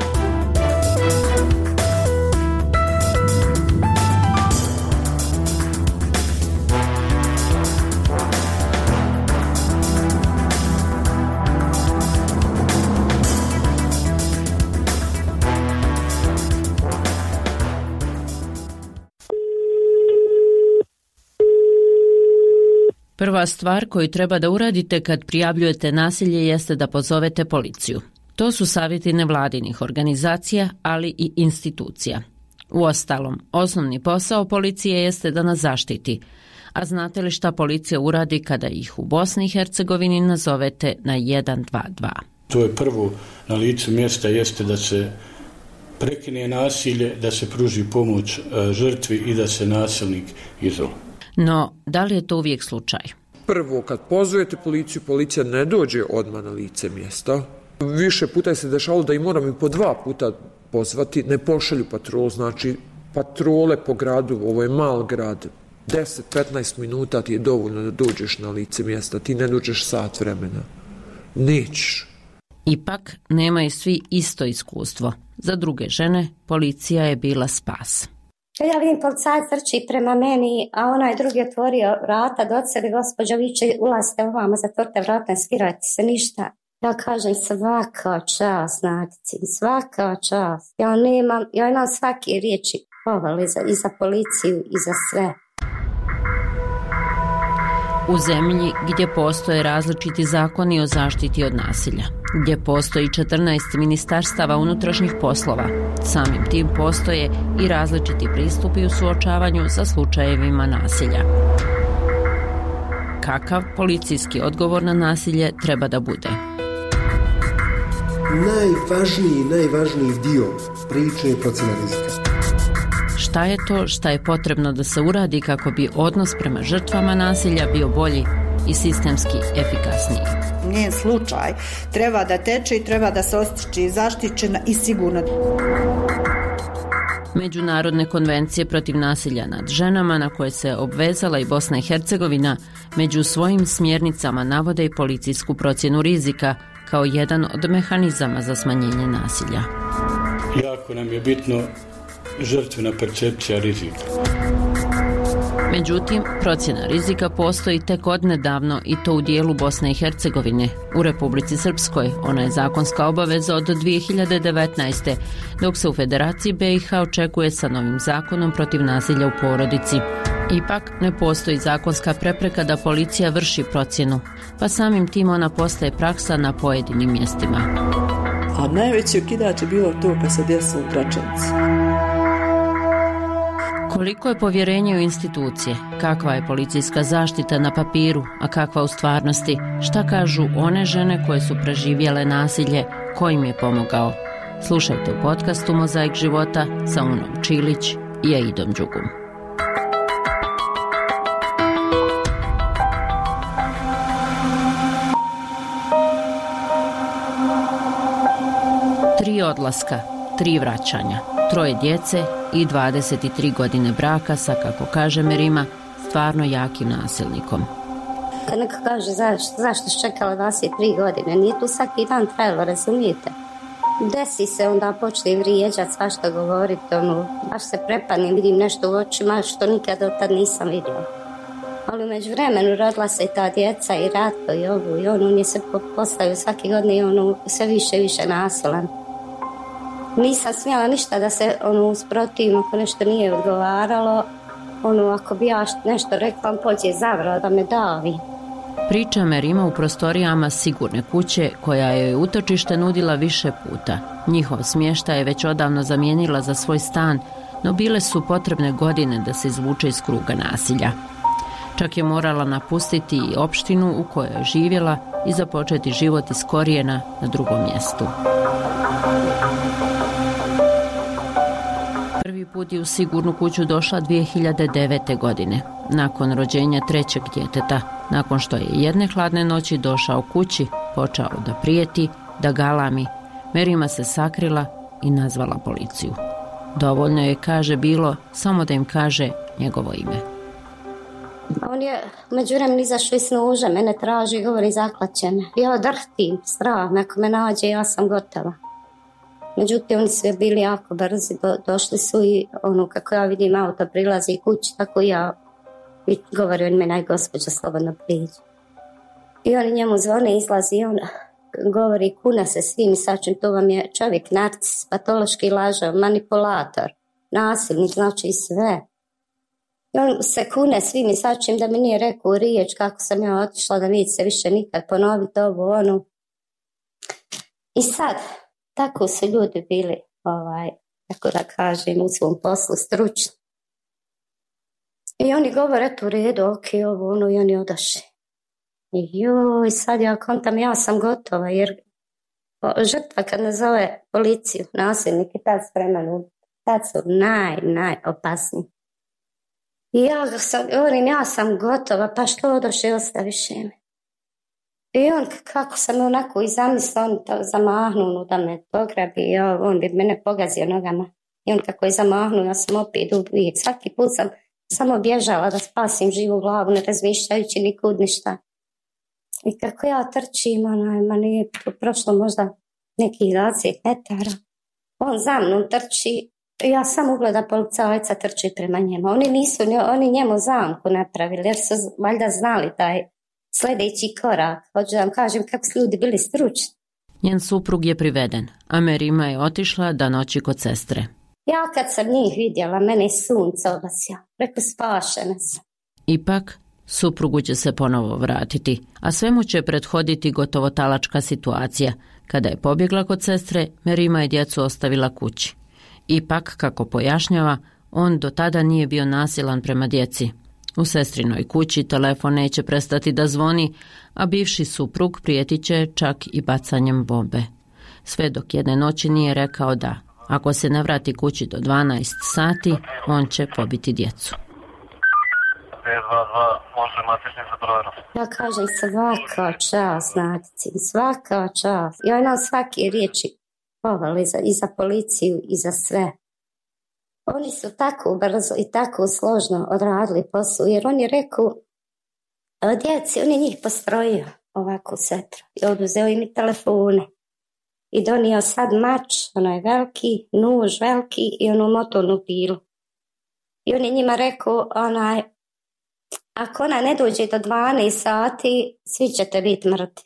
Prva stvar koju treba da uradite kad prijavljujete nasilje jeste da pozovete policiju. To su savjeti nevladinih organizacija, ali i institucija. Uostalom, osnovni posao policije jeste da nas zaštiti. A znate li šta policija uradi kada ih u Bosni i Hercegovini nazovete na 112? To je prvo na licu mjesta jeste da se prekine nasilje, da se pruži pomoć žrtvi i da se nasilnik izoluje. No, da li je to uvijek slučaj? Prvo, kad pozovete policiju, policija ne dođe odmah na lice mjesta. Više puta se dešavalo da i moram i po 2 puta pozvati, ne pošalju patrol, znači patrole po gradu, ovo je mal grad, 10-15 minuta ti je dovoljno da dođeš na lice mjesta, ti ne dođeš sat vremena. Nećeš. Ipak, nemaju svi isto iskustvo. Za druge žene, policija je bila spas. Ja vidim policajac trči prema meni, a onaj drugi otvorio vrata, doceli, gospođo, viče, ulazite ovamo, zatvorite vrata, ne skirajte se ništa. Ja kažem, svaka čast, Nadici, svaka čast. Ja imam svake riječi pohvale i za policiju i za sve. U zemlji gdje postoje različiti zakoni o zaštiti od nasilja, gdje postoji 14 ministarstava unutrašnjih poslova, samim tim postoje i različiti pristupi u suočavanju sa slučajevima nasilja. Kakav policijski odgovor na nasilje treba da bude? Najvažniji dio priče je procjena rizika. Šta je to šta je potrebno da se uradi kako bi odnos prema žrtvama nasilja bio bolji i sistemski efikasniji? Njen slučaj treba da teče i treba da se osjeća zaštićena i sigurna. Međunarodne konvencije protiv nasilja nad ženama na koje se obvezala i Bosna i Hercegovina među svojim smjernicama navode i policijsku procjenu rizika kao jedan od mehanizama za smanjenje nasilja. Jako nam je bitno žrtvena percepcija rizika. Međutim, procjena rizika postoji tek odnedavno i to u dijelu Bosne i Hercegovine. U Republici Srpskoj ona je zakonska obaveza od 2019. dok se u Federaciji BiH očekuje sa novim zakonom protiv nasilja u porodici. Ipak ne postoji zakonska prepreka da policija vrši procjenu, pa samim tim ona postaje praksa na pojedinim mjestima. A najveći okidač je bilo to kad se desilo u Gračanici. Koliko je povjerenje u institucije? Kakva je policijska zaštita na papiru, a kakva u stvarnosti? Šta kažu one žene koje su preživjele nasilje? Ko im je pomogao? Slušajte u podcastu Mozaik života sa Unom Čilić i Aidom Đugum. Tri odlaska, 3 vraćanja, 3 djece i 23 godine braka sa, kako kaže Merima, stvarno jakim nasilnikom. Kad neko kaže zašto si čekala 23 godine, nije tu svaki dan trajalo, razumijete? Desi se, onda počne vrijeđati, svašta govoriti, baš se prepadnem, vidim nešto u očima što nikad od tad nisam vidjela. Ali umeđu vremenu rodila se i ta djeca i Ratko i ovu i on je se postavio svake godine i sve više i više nasilan. Nisam smjela ništa da se usprotivim ako nešto nije odgovaralo. Ako bi ja nešto rekla, on pođe zavrao da me davi. Priča Merima u prostorijama sigurne kuće koja je utočište nudila više puta. Njihov smještaj je već odavno zamijenila za svoj stan, no bile su potrebne godine da se izvuče iz kruga nasilja. Čak je morala napustiti i opštinu u kojoj je živjela i započeti život iz korijena na drugom mjestu. Prvi put je u sigurnu kuću došla 2009. godine, nakon rođenja 3. djeteta, nakon što je jedne hladne noći došao kući, počeo da prijeti, da galami. Merima se sakrila i nazvala policiju. Dovoljno je, kaže, bilo samo da im kaže njegovo ime. On je među vremenu izašao iz nuža, mene traži i govori zaklaće me. Ja drhtim, strah, ako me nađe, ja sam gotova. Međutim, oni su bili jako brzi, došli su i kako ja vidim auto prilazi kući, tako ja govori on me, naj gospođa slobodno priđe. I oni njemu zvone, izlazi i on govori, kuna se svim i sačem, to vam je čovjek narcis, patološki lažav, manipulator, nasilnik, znači i sve. I on se kune svim i sačim da mi nije rekao riječ kako sam ja otišla, da neće se više nikad ponoviti ovo, ono. I sad, tako su ljudi bili, tako da kažem, u svom poslu stručni. I oni govore, eto u redu, ok, ovo, ono, i oni odaše. I joj, sad ja kontam, ja sam gotova, jer žrtva kad nazove policiju, nasilnik i tad spreman, tad su najopasniji. I ja sam gotova, pa što odoše, ostaviš me. I on, kako sam onako i zamislila, on zamahnuo da me pograbi, on bi mene pogazio nogama. I on kako je zamahnuo, ja sam opet uvijek. Svaki put sam samo bježala da spasim živu glavu, ne razmišljajući nikud ništa. I kako ja trčim, nije prošlo možda nekih 20 metara. On za mnom trči, ja sam ugleda policajca trči prema njemu. Oni njemu zamku napravili, jer su valjda znali taj sljedeći korak. Hoću da vam kažem kako su ljudi bili stručni. Njen suprug je priveden, a Merima je otišla da noći kod sestre. Ja kad sam njih vidjela, mene je sunce obasio. Rekao, spašena sam. Ipak, suprugu će se ponovo vratiti, a svemu će prethoditi gotovo talačka situacija. Kada je pobjegla kod sestre, Merima je djecu ostavila kući. Ipak, kako pojašnjava, on do tada nije bio nasilan prema djeci. U sestrinoj kući telefon neće prestati da zvoni, a bivši suprug prijetit će čak i bacanjem bombe. Sve dok jedne noći nije rekao da, ako se ne vrati kući do 12 sati, on će pobiti djecu. Ja kažem svaka čast, svaka čast. Ja imam svake riječi pohvale i za policiju i za sve. Oni su tako brzo i tako složno odradili posao, jer on je rekao djeci, on je njih postrojio ovako setro i oduzeo im i telefone i donio sad mač, onaj veliki, nuž veliki i onu motornu pilu. I on je njima rekao, ako ona ne dođe do 12 sati, svi ćete biti mrtvi.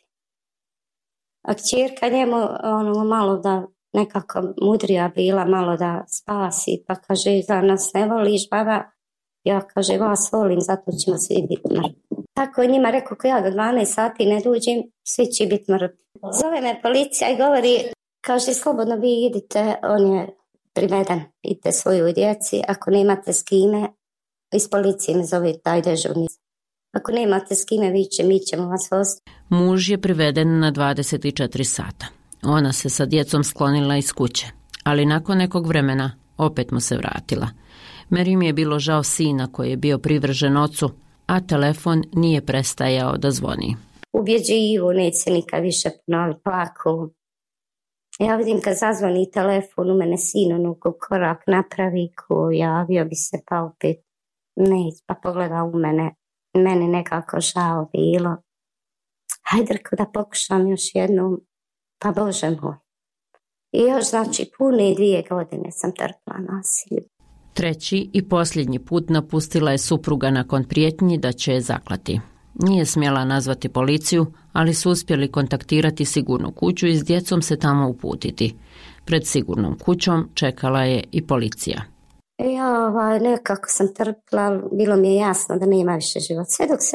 A kćerka njemu malo da nekako mudrija bila, malo da spasi, pa kaže, da nas ne voliš, baba? Ja kaže, vas volim, zato ćemo svi biti mrtvi. Tako je njima rekao, ako ja do 12 sati ne dođem, svi će biti mrtvi. Zove me policija i govori, kaže, slobodno vi idite, on je priveden, idite svoju djeci, ako nemate s kime, iz policije me zove taj dežurni. Ako nemate s kime, mi ćemo vas voziti. Muž je priveden na 24 sata. Ona se sa djecom sklonila iz kuće, ali nakon nekog vremena opet mu se vratila. Merimi je bilo žao sina koji je bio privržen ocu, a telefon nije prestajao da zvoni. Ubjeđivo, neće nikad više ponoviti, plako. Ja vidim kad zazvoni telefon, u mene sin korak napravi, javio bi se pa opet neće, pa pogleda u mene. Meni nekako žao bilo. Hajde da pokušam još jednom, pa Bože moj. I još pune 2 godine sam trpila nasilje. Treći i posljednji put napustila je supruga nakon prijetnji da će je zaklati. Nije smjela nazvati policiju, ali su uspjeli kontaktirati sigurnu kuću i s djecom se tamo uputiti. Pred sigurnom kućom čekala je i policija. Ja nekako sam trpila, bilo mi je jasno da nema više života. Sve dok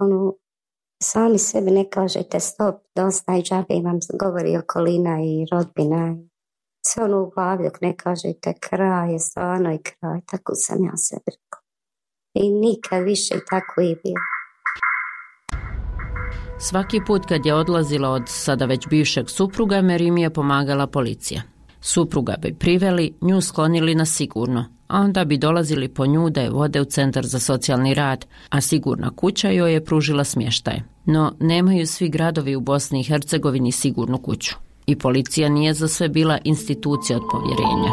sami sebi ne kažete stop, dosta i džabe vam govori okolina i rodbina. Sve u glavi dok ne kažete kraj je stvarno i kraj, tako sam ja sebi rekao. I nikad više tako i bilo. Svaki put kad je odlazila od sada već bivšeg supruga, Merimi je pomagala policija. Supruga bi priveli, nju sklonili na sigurno, a onda bi dolazili po nju da je vode u centar za socijalni rad, a sigurna kuća joj je pružila smještaj. No, nemaju svi gradovi u Bosni i Hercegovini sigurnu kuću. I policija nije za sve bila institucija od povjerenja.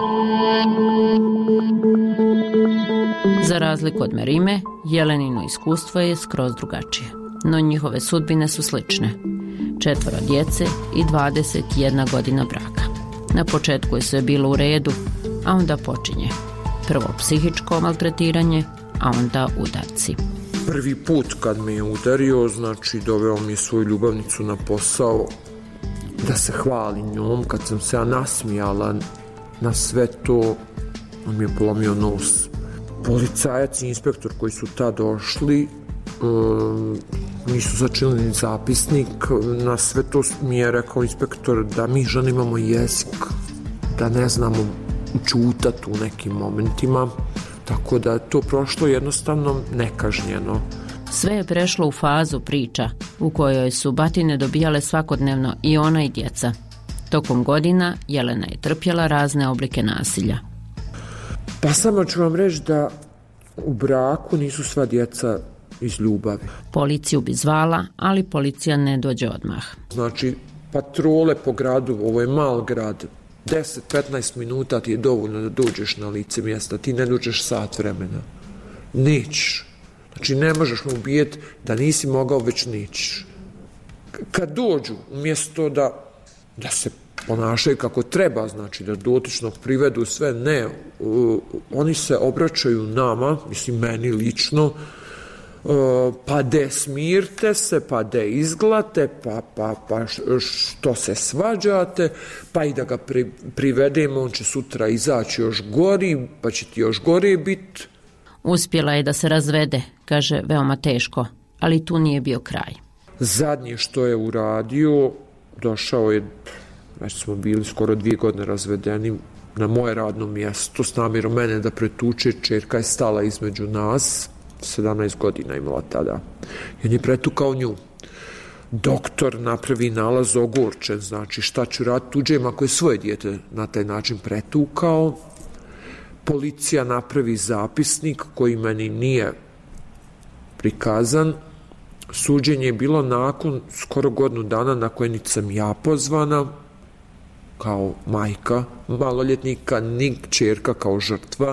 Za razliku od Merime, Jelenino iskustvo je skroz drugačije. No njihove sudbine su slične. 4 djece i 21 godina braka. Na početku je sve bilo u redu, a onda počinje. Prvo psihičko maltretiranje, a onda udarci. Prvi put kad me je udario, doveo mi je svoju ljubavnicu na posao da se hvali njom. Kad sam se ja nasmijala na sve to, on mi je polomio nos. policajac i inspektor koji su tad došli nisu začinili ni zapisnik. Na sve to mi je rekao inspektor da mi žene imamo jezik, da ne znamo čutati u nekim momentima, tako da je to prošlo jednostavno nekažnjeno. Sve je prešlo u fazu priča u kojoj su batine dobijale svakodnevno i ona i djeca. Tokom godina Jelena je trpjela razne oblike nasilja. Pa samo ću vam reći da u braku nisu sva djeca iz ljubavi. Policiju bi zvala, ali policija ne dođe odmah. Znači, patrole po gradu, ovo je mal grad, 10-15 minuta ti je dovoljno da dođeš na lice mjesta, ti ne dođeš sat vremena. Nećeš. Znači, ne možeš mu ubijeti da nisi mogao, već nećeš. Kad dođu, umjesto da se ponašaju kako treba, znači da dotičnog privedu sve, ne, oni se obraćaju nama, mislim meni lično, pa de smirte se, pa de izglate, pa što se svađate, pa i da ga privedemo, on će sutra izaći još gori, pa će ti još gore biti. Uspjela je da se razvede, kaže, veoma teško, ali tu nije bio kraj. Zadnje što je uradio, došao je, već smo bili skoro 2 godine razvedeni, na moje radno mjesto s namjerom mene da pretuče. Čerka je stala između nas, 17 godina imala tada, i on je pretukao nju. Doktor napravi nalaz ogorčen, znači šta ću raditi tuđem ako je svoje dijete na taj način pretukao. Policija napravi zapisnik koji meni nije prikazan. Suđenje je bilo nakon skoro godinu dana na koje niti sam ja pozvana kao majka maloljetnika, ni kćerka kao žrtva.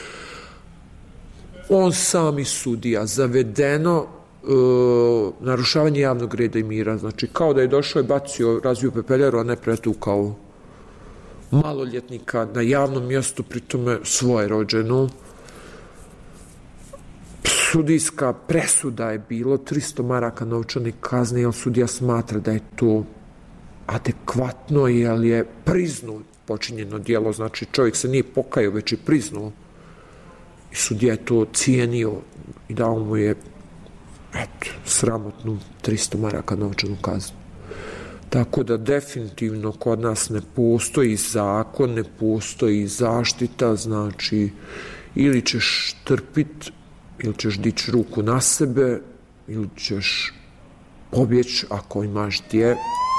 On sam i sudija, zavedeno narušavanje javnog reda i mira, znači kao da je došao i bacio, razvio pepeljaru, a ne pretukao maloljetnika na javnom mjestu, pritome svoje rođenu. Sudijska presuda je bilo 300 maraka novčane kazne, jer sudija smatra da je to adekvatno, jer je priznao počinjeno djelo, znači čovjek se nije pokajao, već je priznao. I sudija je to cijenio i dao mu je sramotnu 300 maraka novčanu kaznu. Tako da definitivno kod nas ne postoji zakon, ne postoji zaštita, znači ili ćeš trpiti, ili ćeš dići ruku na sebe, ili ćeš pobjeći ako imaš gdje.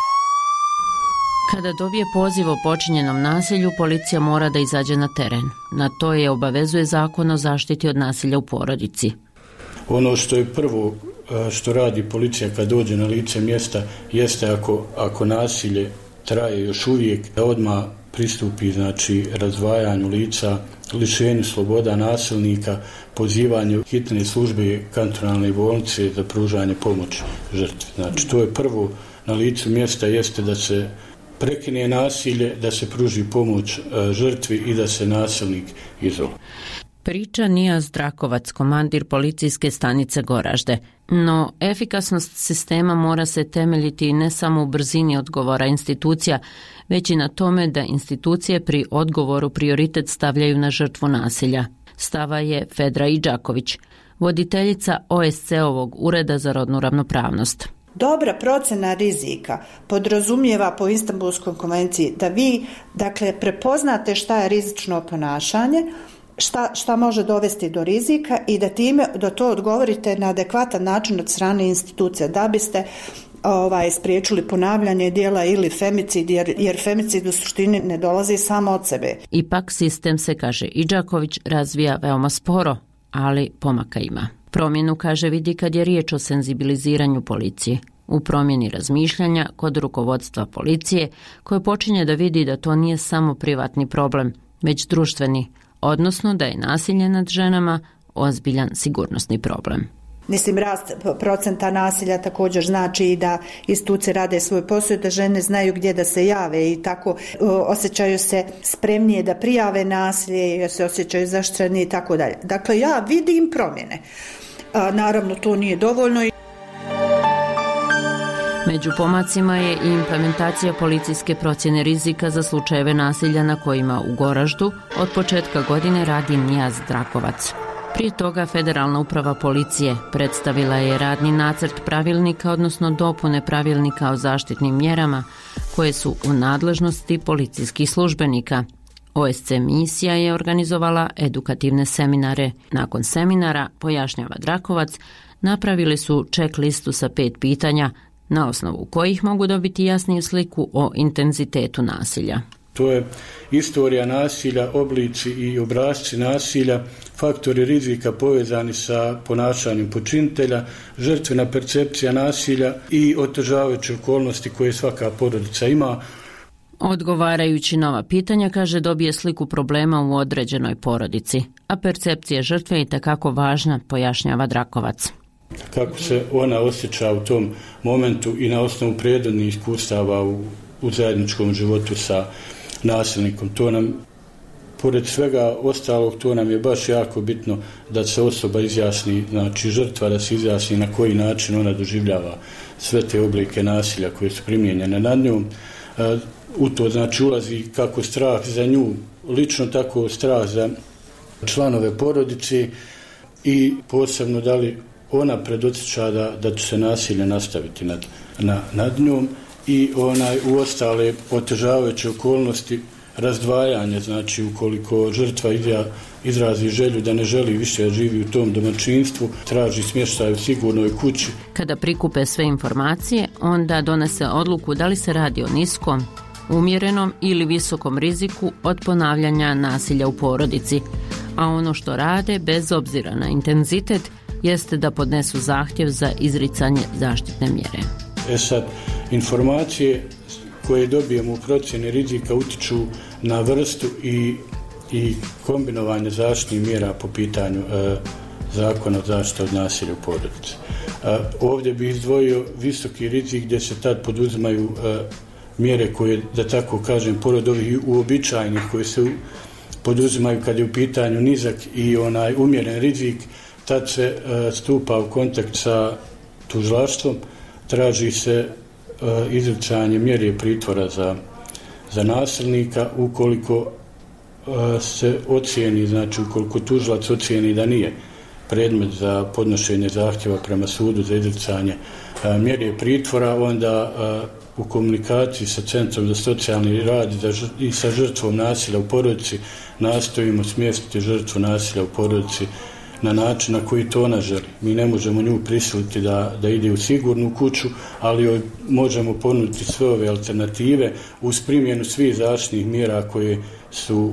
Kada dobije poziv o počinjenom nasilju, policija mora da izađe na teren. Na to je obavezuje Zakon o zaštiti od nasilja u porodici. Ono što je prvo što radi policija kad dođe na lice mjesta jeste ako nasilje traje još uvijek, da odmah pristupi, znači, razdvajanju lica, lišenju sloboda nasilnika, pozivanju hitne službe kantonalne bolnice za pružanje pomoći žrtvi. Znači, to je prvo na licu mjesta jeste da se prekine nasilje, da se pruži pomoć žrtvi i da se nasilnik izoluje. Priča Nijaz Drakovac, komandir policijske stanice Goražde. No, efikasnost sistema mora se temeljiti ne samo u brzini odgovora institucija, već i na tome da institucije pri odgovoru prioritet stavljaju na žrtvu nasilja. Stava je Fedra Idžaković, voditeljica OSCE-ovog Ureda za rodnu ravnopravnost. Dobra procena rizika podrazumijeva po Istanbulskoj konvenciji da vi, dakle, prepoznate šta je rizično ponašanje, šta može dovesti do rizika i da time da to odgovorite na adekvatan način od strane institucija, da biste spriječili ponavljanje djela ili femicid, jer femicid u suštini ne dolazi samo od sebe. Ipak sistem se, kaže Idžaković, razvija veoma sporo, ali pomaka ima. Promjenu, kaže, vidi kad je riječ o senzibiliziranju policije. U promjeni razmišljanja kod rukovodstva policije, koje počinje da vidi da to nije samo privatni problem, već društveni, odnosno da je nasilje nad ženama ozbiljan sigurnosni problem. Mislim, rast procenta nasilja također znači i da institucije rade svoj posao, da žene znaju gdje da se jave i tako osjećaju se spremnije da prijave nasilje, se osjećaju zaštićenije i tako dalje. Dakle, ja vidim promjene. Naravno, to nije dovoljno. Među pomacima je i implementacija policijske procjene rizika za slučajeve nasilja na kojima u Goraždu od početka godine radi Nijaz Drakovac. Prije toga Federalna uprava policije predstavila je radni nacrt pravilnika, odnosno dopune pravilnika o zaštitnim mjerama koje su u nadležnosti policijskih službenika. OSC misija je organizovala edukativne seminare. Nakon seminara, pojašnjava Drakovac, napravili su check listu sa 5 pitanja, na osnovu kojih mogu dobiti jasniju sliku o intenzitetu nasilja. To je istorija nasilja, oblici i obrasci nasilja, faktori rizika povezani sa ponašanjem počinitelja, žrtvena percepcija nasilja i otežavajuće okolnosti koje svaka porodica ima. Odgovarajući na ova pitanja, kaže, dobije sliku problema u određenoj porodici, a percepcija žrtve je itekako važna, pojašnjava Drakovac. Kako se ona osjeća u tom momentu i na osnovu prethodnih iskustava u zajedničkom životu sa nasilnikom. To nam, pored svega ostalog, to nam je baš jako bitno da se osoba izjasni, znači žrtva da se izjasni na koji način ona doživljava sve te oblike nasilja koje su primijenjene nad njom. U to znači ulazi kako strah za nju lično, tako strah za članove porodice i posebno da li ona predosjeća da će se nasilje nastaviti nad njom i u ostale otežavajuće okolnosti razdvajanja, znači ukoliko žrtva izrazi želju da ne želi više živi u tom domaćinstvu, traži smještaj u sigurnoj kući. Kada prikupe sve informacije, onda donese odluku da li se radi o niskom, umjerenom ili visokom riziku od ponavljanja nasilja u porodici, a ono što rade, bez obzira na intenzitet, jeste da podnesu zahtjev za izricanje zaštitne mjere. Sad, informacije koje dobijemo u procjeni rizika utiču na vrstu i kombinovanje zaštitnih mjera po pitanju zakona o zaštiti od nasilja u porodici. Ovdje bih izdvojio visoki rizik gdje se tad poduzimaju mjere koje, da tako kažem, pored ovih uobičajenih koje se poduzimaju kad je u pitanju nizak i umjeren rizik, tad se stupa u kontakt sa tužilaštvom, traži se izricanje mjere pritvora za nasilnika ukoliko se ocijeni, znači ukoliko tužilac ocijeni da nije predmet za podnošenje zahtjeva prema sudu za izricanje mjere pritvora, onda u komunikaciji sa Centrom za socijalni rad i sa žrtvom nasilja u porodici nastojimo smjestiti žrtvu nasilja u porodici na način na koji to ona želi. Mi ne možemo nju prisiliti da ide u sigurnu kuću, ali joj možemo ponuditi sve ove alternative uz primjenu svih zaštitnih mjera koje su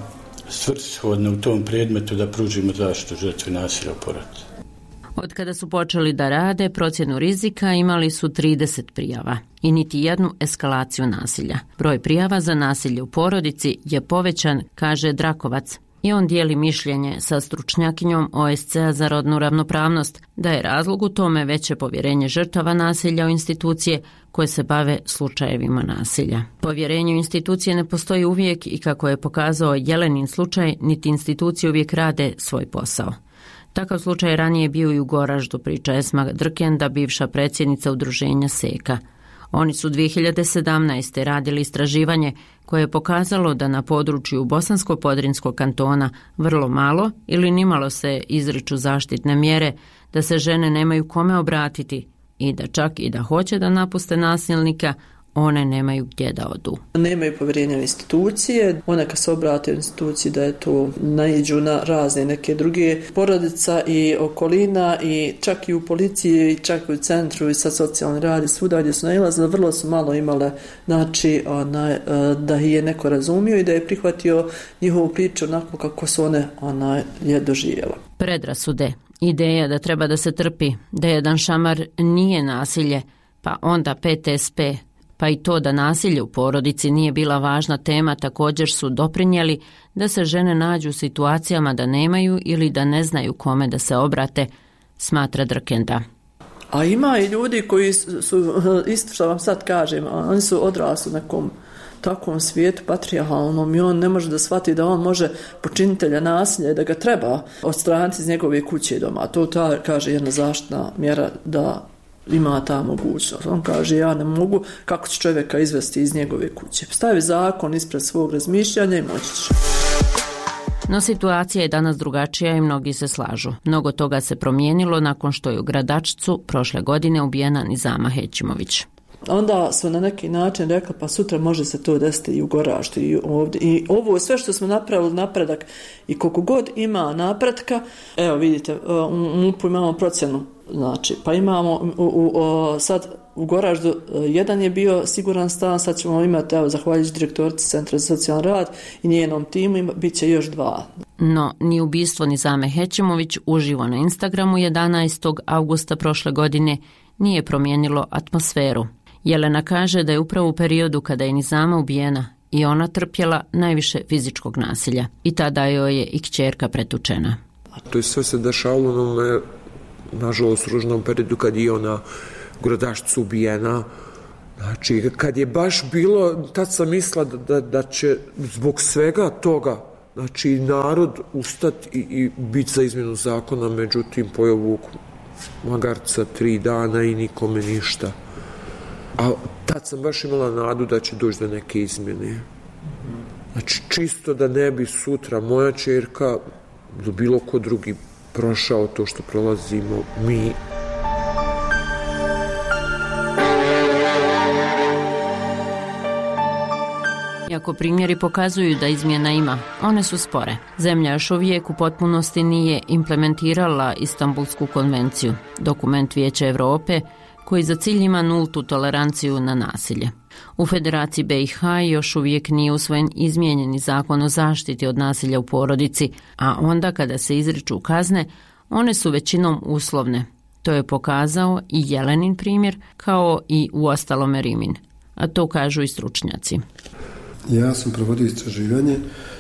svrsishodne u tom predmetu da pružimo zaštitu žrtvi nasilja u porodici. Od kada su počeli da rade procjenu rizika, imali su 30 prijava i niti jednu eskalaciju nasilja. Broj prijava za nasilje u porodici je povećan, kaže Drakovac. I on dijeli mišljenje sa stručnjakinjom OSC-a za rodnu ravnopravnost da je razlog u tome veće povjerenje žrtava nasilja u institucije koje se bave slučajevima nasilja. Povjerenje u institucije ne postoji uvijek i kako je pokazao Jelenin slučaj, niti institucije uvijek rade svoj posao. Takav slučaj ranije bio i u Goraždu, priča Esma Drkenda, bivša predsjednica udruženja Seka. Oni su 2017. radili istraživanje koje je pokazalo da na području Bosansko-Podrinskog kantona vrlo malo ili nimalo se izriču zaštitne mjere, da se žene nemaju kome obratiti i da čak i da hoće da napuste nasilnika, one nemaju gdje da odu. Nemaju povjerenja u institucije, one kad se obrate u instituciji da je to naiđu na razne neke druge porodica i okolina i čak i u policiji i čak i u centru i sa socijalni rad i svuda gdje su nailazile, vrlo su malo imale, znači da je neko razumio i da je prihvatio njihovu priču onako kako su one je doživjela. Predrasude, ideja da treba da se trpi, da jedan šamar nije nasilje, pa onda PTSP, pa i to da nasilje u porodici nije bila važna tema također su doprinijeli da se žene nađu u situacijama da nemaju ili da ne znaju kome da se obrate, smatra Drkenda. A ima i ljudi koji su, isto što vam sad kažem, oni su odrasli u nekom takvom svijetu patrijarhalnom i on ne može da shvati da on može počinitelja nasilja i da ga treba odstraniti iz njegove kuće i doma. To kaže jedna zaštitna mjera da ima ta mogućnost. On kaže ja ne mogu, kako će čovjeka izvesti iz njegove kuće. Stavi zakon ispred svog razmišljanja i moći će. No situacija je danas drugačija i mnogi se slažu. Mnogo toga se promijenilo nakon što je u Gradačcu prošle godine ubijena Nizama Hećimović. Onda smo na neki način rekli pa sutra može se to desiti i u Goraždu i ovdje. I ovo sve što smo napravili napredak i koliko god ima napretka, evo vidite, u MUP-u imamo procjenu, znači, pa imamo sad u Goraždu jedan je bio siguran stan, sad ćemo imati, evo, zahvaljujući direktorici Centra za socijalni rad i njenom timu, bit će još 2. No, ni ubistvo Nizame Hećimović uživo na Instagramu 11. augusta prošle godine nije promijenilo atmosferu. Jelena kaže da je upravo u periodu kada je Nizama ubijena i ona trpjela najviše fizičkog nasilja i tada joj je i kćerka pretučena. To je sve se dešavalo na onome, nažalost, ružnom periodu kad je ona u Gradačcu ubijena. Znači, kad je baš bilo, tad sam mislila da će zbog svega toga, znači, narod ustati i biti za izmjenu zakona, međutim, pojavu magarca 3 dana i nikome ništa. A tad sam baš imala nadu da će doći do neke izmjene. Znači, čisto da ne bi sutra moja ćerka do bilo ko drugi prošao to što prolazimo mi. Iako primjeri pokazuju da izmjena ima, one su spore. Zemlja još uvijek u potpunosti nije implementirala Istanbulsku konvenciju, dokument Vijeća Europe koji za cilj ima nultu toleranciju na nasilje. U Federaciji BiH još uvijek nije usvojen izmijenjeni zakon o zaštiti od nasilja u porodici, a onda kada se izriču kazne, one su većinom uslovne. To je pokazao i Jelenin primjer, kao i uostalome Rimin, a to kažu i stručnjaci. Ja sam provodio istraživanje.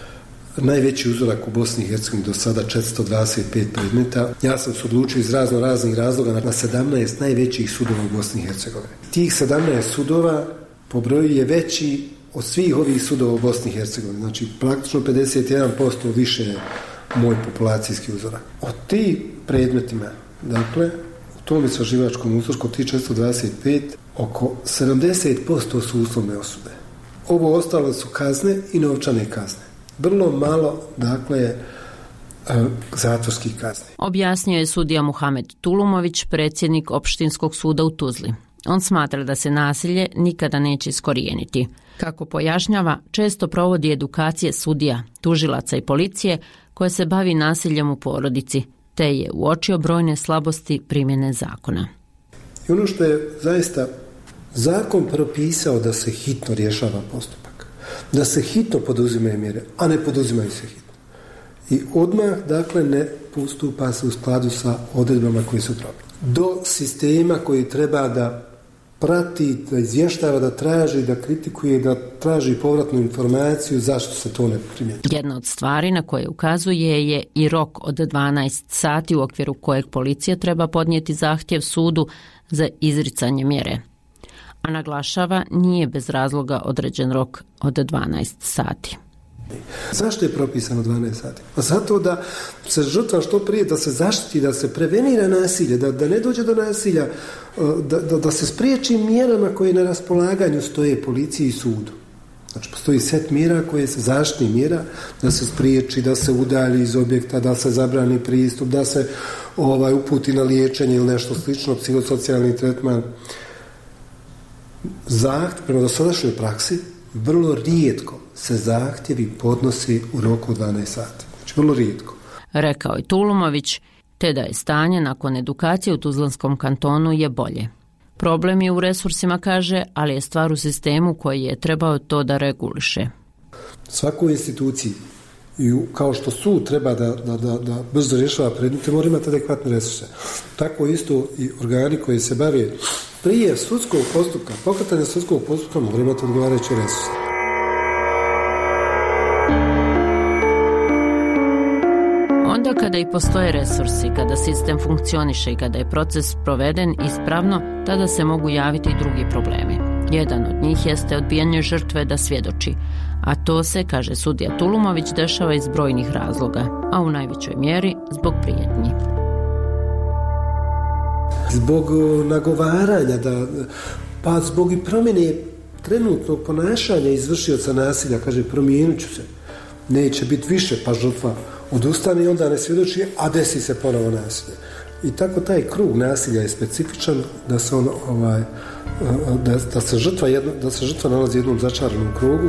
Najveći uzorak u Bosni i Hercegovini do sada 425 predmeta. Ja sam se odlučio iz raznih razloga na 17 najvećih sudova u Bosni i Hercegovini. Tih 17 sudova po broju je veći od svih ovih sudova u Bosni i Hercegovini. Znači praktično 51% više je moj populacijski uzorak. Od tih predmetima, dakle, u tom istraživačkom uzorku od tih 425, oko 70% su uslovne osude. Ovo ostalo su kazne i novčane kazne. Vrlo malo, dakle, zatvorskih kazni. Objasnio je sudija Muhamed Tulumović, predsjednik Opštinskog suda u Tuzli. On smatra da se nasilje nikada neće iskorijeniti. Kako pojašnjava, često provodi edukacije sudija, tužilaca i policije koje se bavi nasiljem u porodici, te je uočio brojne slabosti primjene zakona. I ono što je zaista zakon propisao da se hitno rješava postupak, da se hitno poduzimaju mjere, a ne poduzimaju se hitno. I odmah, dakle, ne postupa se u skladu sa odredbama koje su propisane. Do sistema koji treba da prati, da izvještava, da traži, da kritikuje, da traži povratnu informaciju zašto se to ne primjenjuje. Jedna od stvari na koje ukazuje je i rok od 12 sati u okviru kojeg policija treba podnijeti zahtjev sudu za izricanje mjere. A naglašava, nije bez razloga određen rok od 12 sati. Zašto je propisano 12 sati? Pa zato da se žrtva što prije, da se zaštiti, da se prevenira nasilje, da ne dođe do nasilja, da se spriječi mjerama koje na raspolaganju stoje policiji i sudu. Znači, postoji set mjera koje se zaštitni mjera, da se spriječi, da se udalji iz objekta, da se zabrani pristup, da se uputi na liječenje ili nešto slično, psihosocijalni tretman. Zahtjev, prema dosadašnjoj praksi, vrlo rijetko se zahtjevi podnosi u roku 12 sati. Znači, vrlo rijetko. Rekao je Tulumović, te da je stanje nakon edukacije u Tuzlanskom kantonu je bolje. Problem je u resursima, kaže, ali je stvar u sistemu koji je trebao to da reguliše. Svakoj instituciji, kao što sud treba da brzo rješava predmete, mora imati adekvatne resurse. Tako isto i organi koji se bave prije sudskog postupka, pokretanja sudskog postupka, mora imati odgovarajuće resurse. Onda kada i postoje resursi, kada sistem funkcioniše i kada je proces proveden ispravno, tada se mogu javiti i drugi problemi. Jedan od njih jeste odbijanje žrtve da svjedoči, a to se, kaže sudija Tulumović, dešava iz brojnih razloga, a u najvećoj mjeri zbog prijetnji. Zbog nagovaranja, pa zbog i promjene trenutnog ponašanja izvršioca nasilja, kaže, promijenit ću se. neće biti više, pa žrtva odustane i onda ne svjedoči, a desi se ponovo nasilje. I tako taj krug nasilja je specifičan da se on da se žrtva nalazi u jednom začaranom krugu.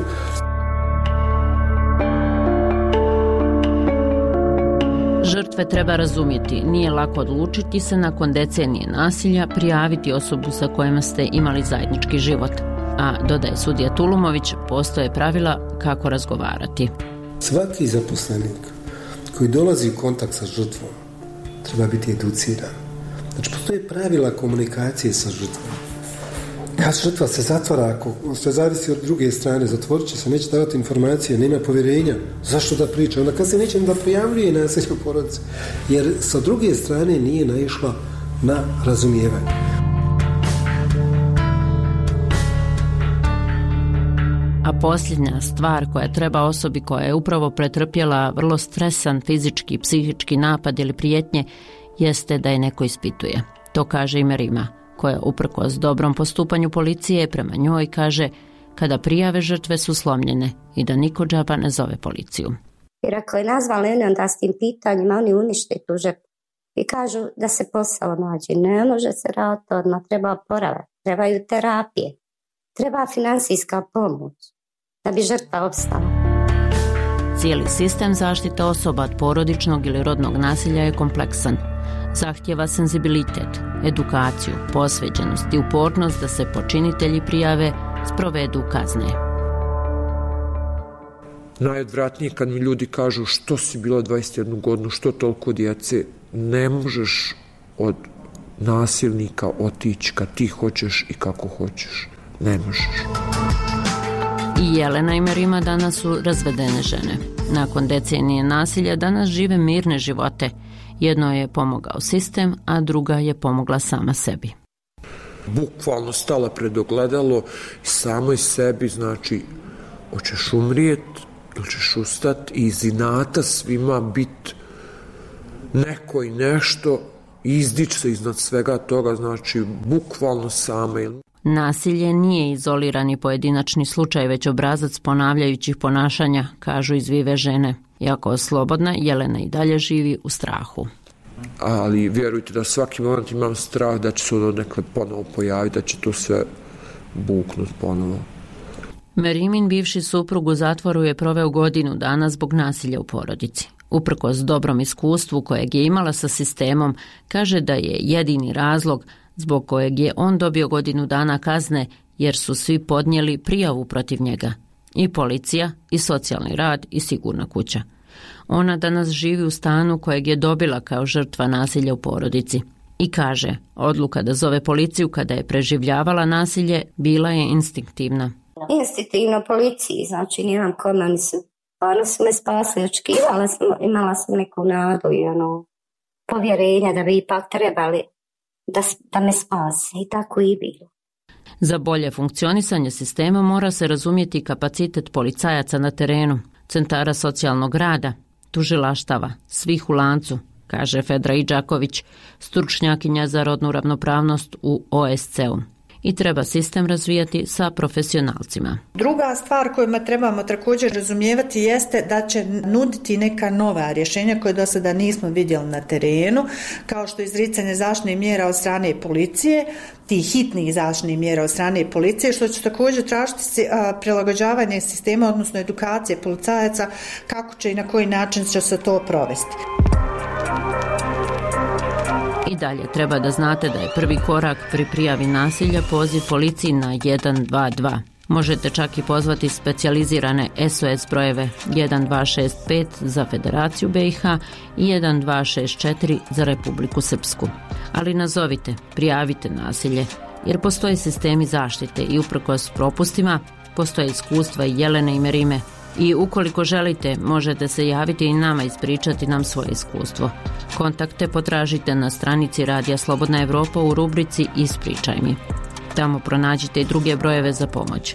Žrtve treba razumjeti, nije lako odlučiti se nakon decenije nasilja prijaviti osobu sa kojima ste imali zajednički život. A, dodaje sudija Tulumović, postoje pravila kako razgovarati. Svaki zaposlenik koji dolazi u kontakt sa žrtvom treba biti educiran. Znači, postoje pravila komunikacije sa žrtvom. Kad žrtva se zatvara, ako sve zavisi od druge strane, zatvorit će se, neće davati informacije, nema povjerenja, zašto da priča? Onda kad se neće da prijavljuje nasilje u porodici, jer sa druge strane nije naišla na razumijevanje. A posljednja stvar koja treba osobi koja je upravo pretrpjela vrlo stresan fizički, psihički napad ili prijetnje jeste da je neko ispituje. To kaže i Merima, koja uprkos dobrom postupanju policije prema njoj kaže kada prijave žrtve su slomljene i da niko džaba ne zove policiju. Jer ako je nazvali onda s tim pitanjima, oni unište tu žrtvu i kažu da se posao nađe. Ne može se raditi odmah, treba oporavak, trebaju terapije, treba finansijska pomoć da bi žrtva opstala. Cijeli sistem zaštite osoba od porodičnog ili rodnog nasilja je kompleksan. Zahtjeva senzibilitet, edukaciju, posvećenost i upornost da se počinitelji prijave, sprovedu kazne. Najodvratnije kad mi ljudi kažu što si bila 21 godinu, što toliko djece, ne možeš od nasilnika otići kad ti hoćeš i kako hoćeš. Ne možeš. I Jelena i Merima danas su razvedene žene. Nakon decenije nasilja danas žive mirne živote. Jedno je pomogao sistem, a druga je pomogla sama sebi. Bukvalno stala pred ogledalo i samoj sebi, znači, hoćeš umrijet ili ćeš ustat i iz inata svima bit neko i nešto i izdići se iznad svega toga, znači, bukvalno sama. Nasilje nije izolirani pojedinačni slučaj, već obrazac ponavljajućih ponašanja, kažu izvive žene. Iako slobodna, Jelena i dalje živi u strahu. Ali vjerujte da svaki moment imam strah da će se ono nekle ponovo pojaviti, da će to sve buknuti ponovo. Merimin bivši suprug u zatvoru je proveo godinu dana zbog nasilja u porodici. Uprkos dobrom iskustvu kojeg je imala sa sistemom, kaže da je jedini razlog zbog kojeg je on dobio godinu dana kazne jer su svi podnijeli prijavu protiv njega. I policija, i socijalni rad, i sigurna kuća. Ona danas živi u stanu kojeg je dobila kao žrtva nasilja u porodici. I kaže, odluka da zove policiju kada je preživljavala nasilje bila je instinktivna. Instinktivno policiji, znači nijem kome mi su, ono su me spasili, očekivala sam, imala sam neku nadu i povjerenja da bi ipak trebali da me spase i tako i bilo. Za bolje funkcionisanje sistema mora se razumjeti kapacitet policajaca na terenu, centara socijalnog rada, tužilaštava, svih u lancu, kaže Fedra Idžaković, stručnjakinja za rodnu ravnopravnost u OSC-u. I treba sistem razvijati sa profesionalcima. Druga stvar koju trebamo također razumijevati jeste da će nuditi neka nova rješenja koje do sada nismo vidjeli na terenu, kao što je izricanje zaštitnih mjera od strane policije, tih hitnih zaštitnih mjera od strane policije, što će također tražiti prilagođavanje sistema, odnosno edukacije policajaca, kako će i na koji način će se to provesti. I dalje treba da znate da je prvi korak pri prijavi nasilja poziv policiji na 122. Možete čak i pozvati specijalizirane SOS brojeve 1265 za Federaciju BiH i 1264 za Republiku Srpsku. Ali nazovite, prijavite nasilje, jer postoje sistemi zaštite i uprkos propustima postoje iskustva i Jelene i Merime. I ukoliko želite, možete se javiti i nama ispričati nam svoje iskustvo. Kontakte potražite na stranici Radija Slobodna Evropa u rubrici Ispričaj mi. Tamo pronađite i druge brojeve za pomoć.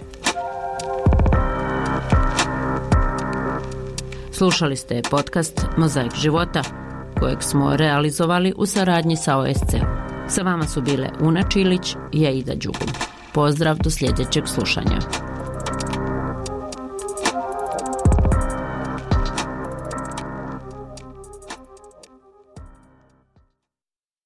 Slušali ste podcast Mozaik života, kojeg smo realizovali u saradnji sa OSC. Sa vama su bile Una Čilić i Aida Đugum. Pozdrav do sljedećeg slušanja.